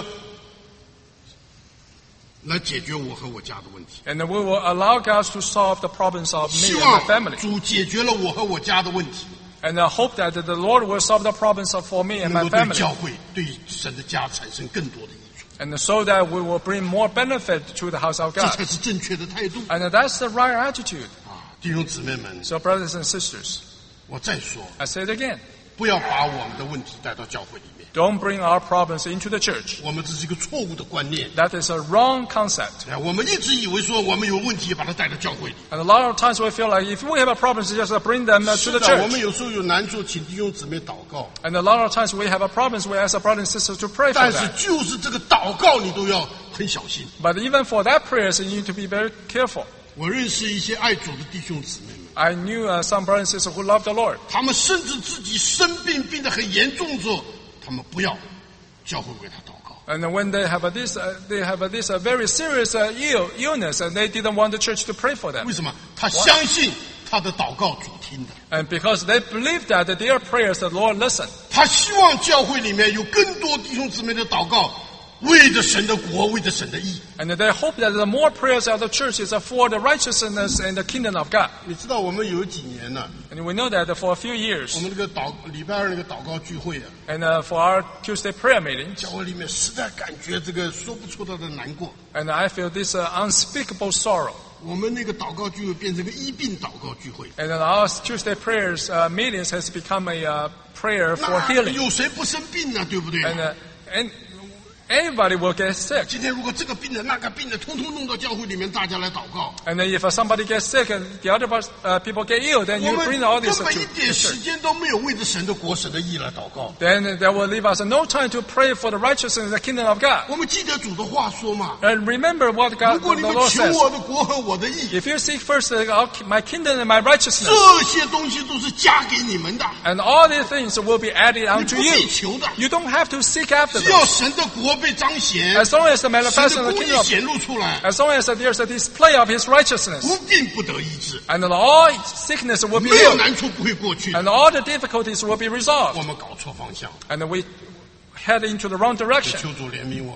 来解决我和我家的问题。 And we will allow God to solve the problems of 希 me and 望 my family. 主解决了我和我家的问题， And I hope that the Lord will solve the problems of for me and 能 my 够对 family. 教会、对神的家产生更多的益处， And so that we will bring more benefit to the house of 这 God. 才是正确的态度 And that's the right attitude. 啊！弟兄姊妹们， So brothers and sisters, 我再说， I say it again. 不要把我们的问题带到教会里面， Don't bring our problems into the church. 我们这是一个错误的观念。 That is a wrong concept. 哎，我们一直以为说我们有问题，把它带到教会里。 And a lot of times we feel like if we have a problem, it's just to bring them uh, 是 to 的 the， 我们 church. 有时候有难处，请弟兄姊妹祷告。 And a lot of times we have a problems, we ask our brothers and sisters to pray for 但是 that. 就是这个祷告，你都要很小心。 But even for that prayers, you need to be very careful. 我认识一些爱主的弟兄姊妹们， I knew uh, some brothers and sisters who loved the Lord. 他们甚至自己生病病得很严重的时候，他们不要教会为他祷告。 And when they have a, this, uh, they have a, this uh, very serious uh, ill, illness, and they didn't want the church to pray for them. 为什么？他相信他的祷告主听的， And because they believe that their prayers, the Lord listened. 他希望教会里面有更多弟兄姊妹的祷告，为着神的国，为着神的义。 And they hope that the more prayers of the church is for the righteousness and the kingdom of God. 你知道我们有几年呢？ And we know that for a few 我 years, 们那个祷礼拜二那个祷告聚会啊， and uh, for our Tuesday prayer meetings, 教会里面实在感觉这个说不出他的难过。 and I feel this uh, unspeakable sorrow. 我们那个祷告聚会变成个医病祷告聚会。 And then our Tuesday prayers uh, meetings has become a uh, prayer for 那 healing. 有谁不生病呢？对不对？ And, uh, and anybody will get sick. 今天如果这个病的、那个病的，通通弄到教会里面，大家来祷告。 And then if uh, somebody gets sick and the other uh, people get ill, then 我 you 们 bring all 根 this to 本一 the 点时 church. 间都没有为着神的国、神的义来祷告。 Then that will leave us no time to pray for the righteousness and the kingdom of God. 我们记得主的话说嘛， And remember what 如 God, 果 the 你们 Lord 求 says. 我的国和我的义， If you seek first uh, our- my kingdom and my righteousness, 这些东西都是加给你们的， and all these things will be added 你 unto 不必 you. 求的。 You don't have to seek after 只要 them. 神的国被彰显， As long as the 神 manifestation 的 of the 公 kingdom 义 of, 显露出来， as long as there's a display of His righteousness, 无病不得医治， and all sickness will be 没有 healed, 难处不会过去的。 and all the difficulties will be resolved. 我们搞错方向， And we head into the wrong direction. 求主怜悯我们。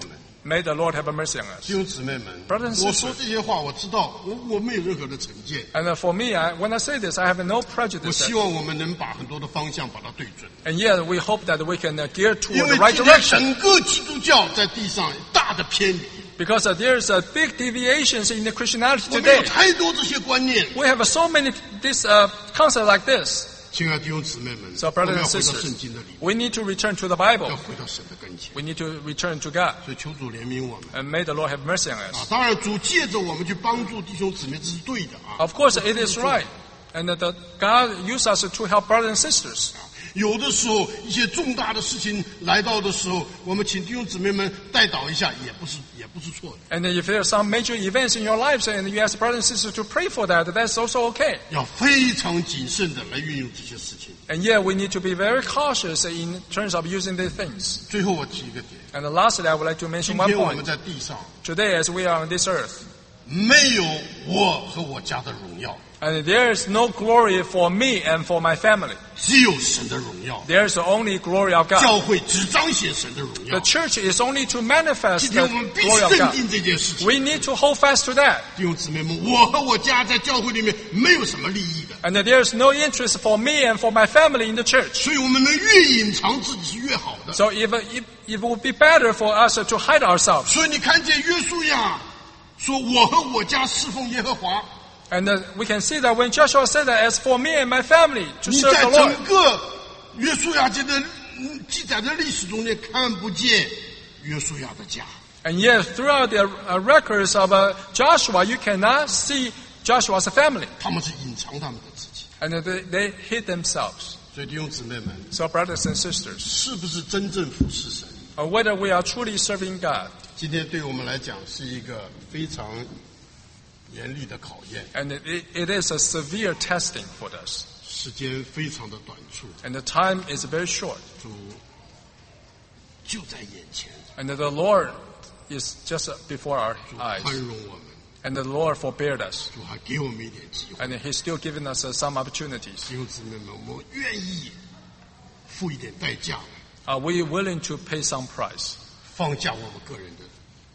May the Lord have mercy on us. 弟兄姊妹们， Brothers and 我说 sisters. 这些话，我知道我我没有任何的成见。 And uh, for me, I, when I say this, I have no 我 prejudice. 希望我们能把很多的方向把它对准， And yet, we hope that we can uh, gear 因 toward 为 the right 今天 direction. 整个基督教在地上大的偏离， Because uh, there's uh, big deviations in the Christianity 我们有 today. 太多这些观念。 We have uh, so many this uh, concepts like this. 亲爱的弟兄姊妹们， So, 我 brothers 们要 and 回到 sisters, 圣经的里面， we need to return to the 要 Bible. 回到神的跟前。 We need to return to God. 所以求主怜悯我们 And may the Lord have mercy on 啊！ us. 当然，主借着我们去帮助弟兄姊妹，这是对的啊。 Of course, it is right. And that the, God used us to help brothers and sisters. 有的时候，一些重大的事情来到的时候，我们请弟兄姊妹们代祷一下，也不是也不是错的。 And if there are some major events in your lives and you ask brothers and sisters to pray for that, that's also okay. 要非常谨慎的来运用这些事情。 And yet we need to be very cautious in terms of using these things. 最后我提一个点， And lastly, I would like to mention 今 one 天我们 point. 在地上 Today, as we are on this earth, 没有我和我家的荣耀， and there is no glory for me and for my family. 只有神的荣耀。 There is only glory of God. 教会只彰显神的荣耀 The。church is only to manifest 今 the 天我们必 glory 须 of 认 God. 定这件事情。 We need to hold fast to that. 弟兄姊妹们，我和我家在教会里面没有什么利益的， And that there is no interest for me and for my family in the church. 所以我们能越隐藏自己是越好的。 So if, if, it would be better for us to hide ourselves. 所以你看见约书亚说：“我和我家侍奉耶和华。 And uh, we can see that when Joshua said that, as for me and my family, ”to 你 serve 在 the 整 Lord. 个约书亚记的嗯记载的历史中间看不见约书亚的家。 And yet, throughout the uh, records of uh, Joshua, you cannot see Joshua's family. 他们是隐藏他们的自己。 And uh, they, they hid themselves. 所以弟兄姊妹们， So, brothers and sisters, 是不是真正服侍神？ uh, whether we are truly serving God, 今天对我们来讲是一个非常严厉的考验， and it, it is a severe testing for us. 时间非常的短促， And the time is very short. 主就在眼前， And the Lord is just before our 主 eyes. 宽容我们， And the Lord forbeared us. 主还给我们一点机会。 And He's still giving us uh, some opportunities. 弟兄姊妹们，我们愿意付一点代价， Are we willing to pay some price 放下我们个人的，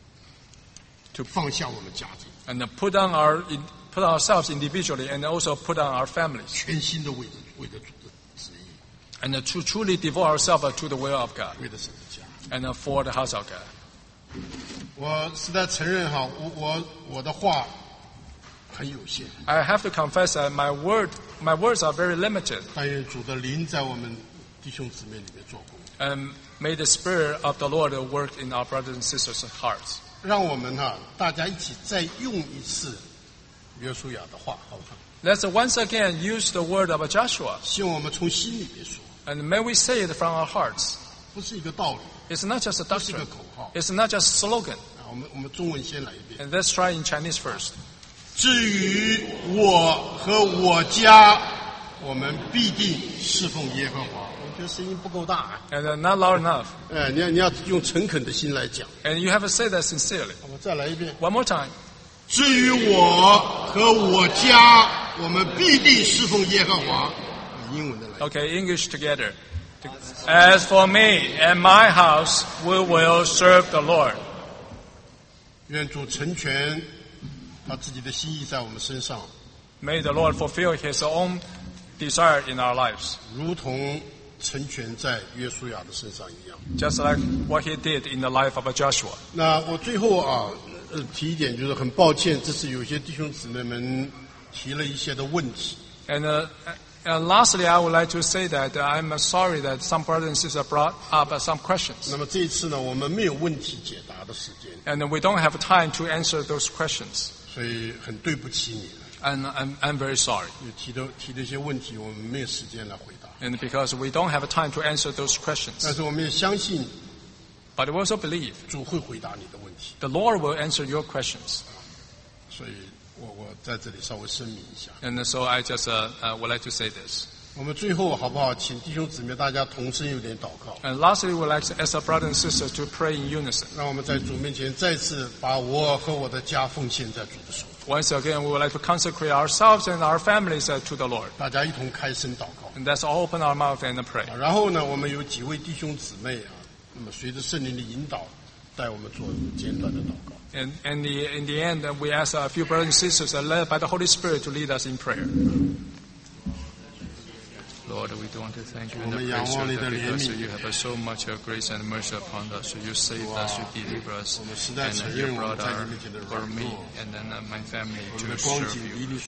To- 放下我们家庭， and uh, put on our in, put ourselves individually and also put on our families 全心的为着为着主的旨意， and uh, to truly devote ourselves uh, to the will of God 为着神的家。 and uh, for the house of God. 我实在承认哈，我我我的话很有限， I have to confess that my word my words are very limited. 但愿主的灵在我们弟兄姊妹里面做工， And may the Spirit of the Lord work in our brothers and sisters' hearts. 让我们哈大家一起再用一次约书亚的话，好不好？ Let's once again use the word of Joshua, 希望我们从心里面说， and may we say it from our hearts. 不是一个道理， It's not just a 不是一 doctrine. 个口号。 It's not just a slogan. 啊，我们我们中文先来一遍。 And let's try in Chinese first. 至于我和我家，我们必定侍奉耶和华。我觉得声音不够大啊， And uh, not loud enough. 哎，你要你要用诚恳的心来讲。 And you have to say that sincerely. 我再来一遍。 One more time. 至于我和我家，我们必定侍奉耶和华。英文的来。 Okay, English together. As for me and my house, we will serve the Lord. 愿主成全他自己的心意在我们身上， May the Lord fulfill His own desire in our lives, 如同成全在约书亚的身上一样。 just like what He did in the life of Joshua. 那我最后啊，呃，提一点，就是很抱歉，这次有些弟兄姊妹们提了一些的问题。 And, uh, and lastly, I would like to say that uh, I'm sorry that some brothers and sisters brought up uh, some questions. 那么这一次呢，我们没有问题解答的时间， And we don't have time to answer those questions. 所以很对不起你了。 And I'm, I'm very sorry. 有提的提的一些问题，我们没有时间来回答。 And because we don't have time to answer those 但 questions. 是我们也相信 But we also believe 主会回答你的问题， the Lord will answer your questions. 所以我我在这里稍微声明一下。 And so I just uh, uh, would like to say this. 我们最后好不好，请弟兄姊妹大家同声有点祷告， And lastly, we would like to ask our brothers and sisters to pray in unison. 让我们在主面前再次把我和我的家奉献在主的手。 Once again, we would like to consecrate ourselves and our families uh, to the Lord. 大家一同开声祷告。 And let's all open our mouth and pray. 然后呢，我们有几位弟兄姊妹啊，那么随着圣灵的引导， 带我们做简短的祷告。 And, and the, in the end, uh, we ask a few brothers and sisters, uh, led by the Holy Spirit, to lead us in prayer. Lord, we do want to thank you and praise you that because you have so much of grace and mercy upon us. You saved us, you delivered us, and you brought our, for me and then uh, my family to serve you.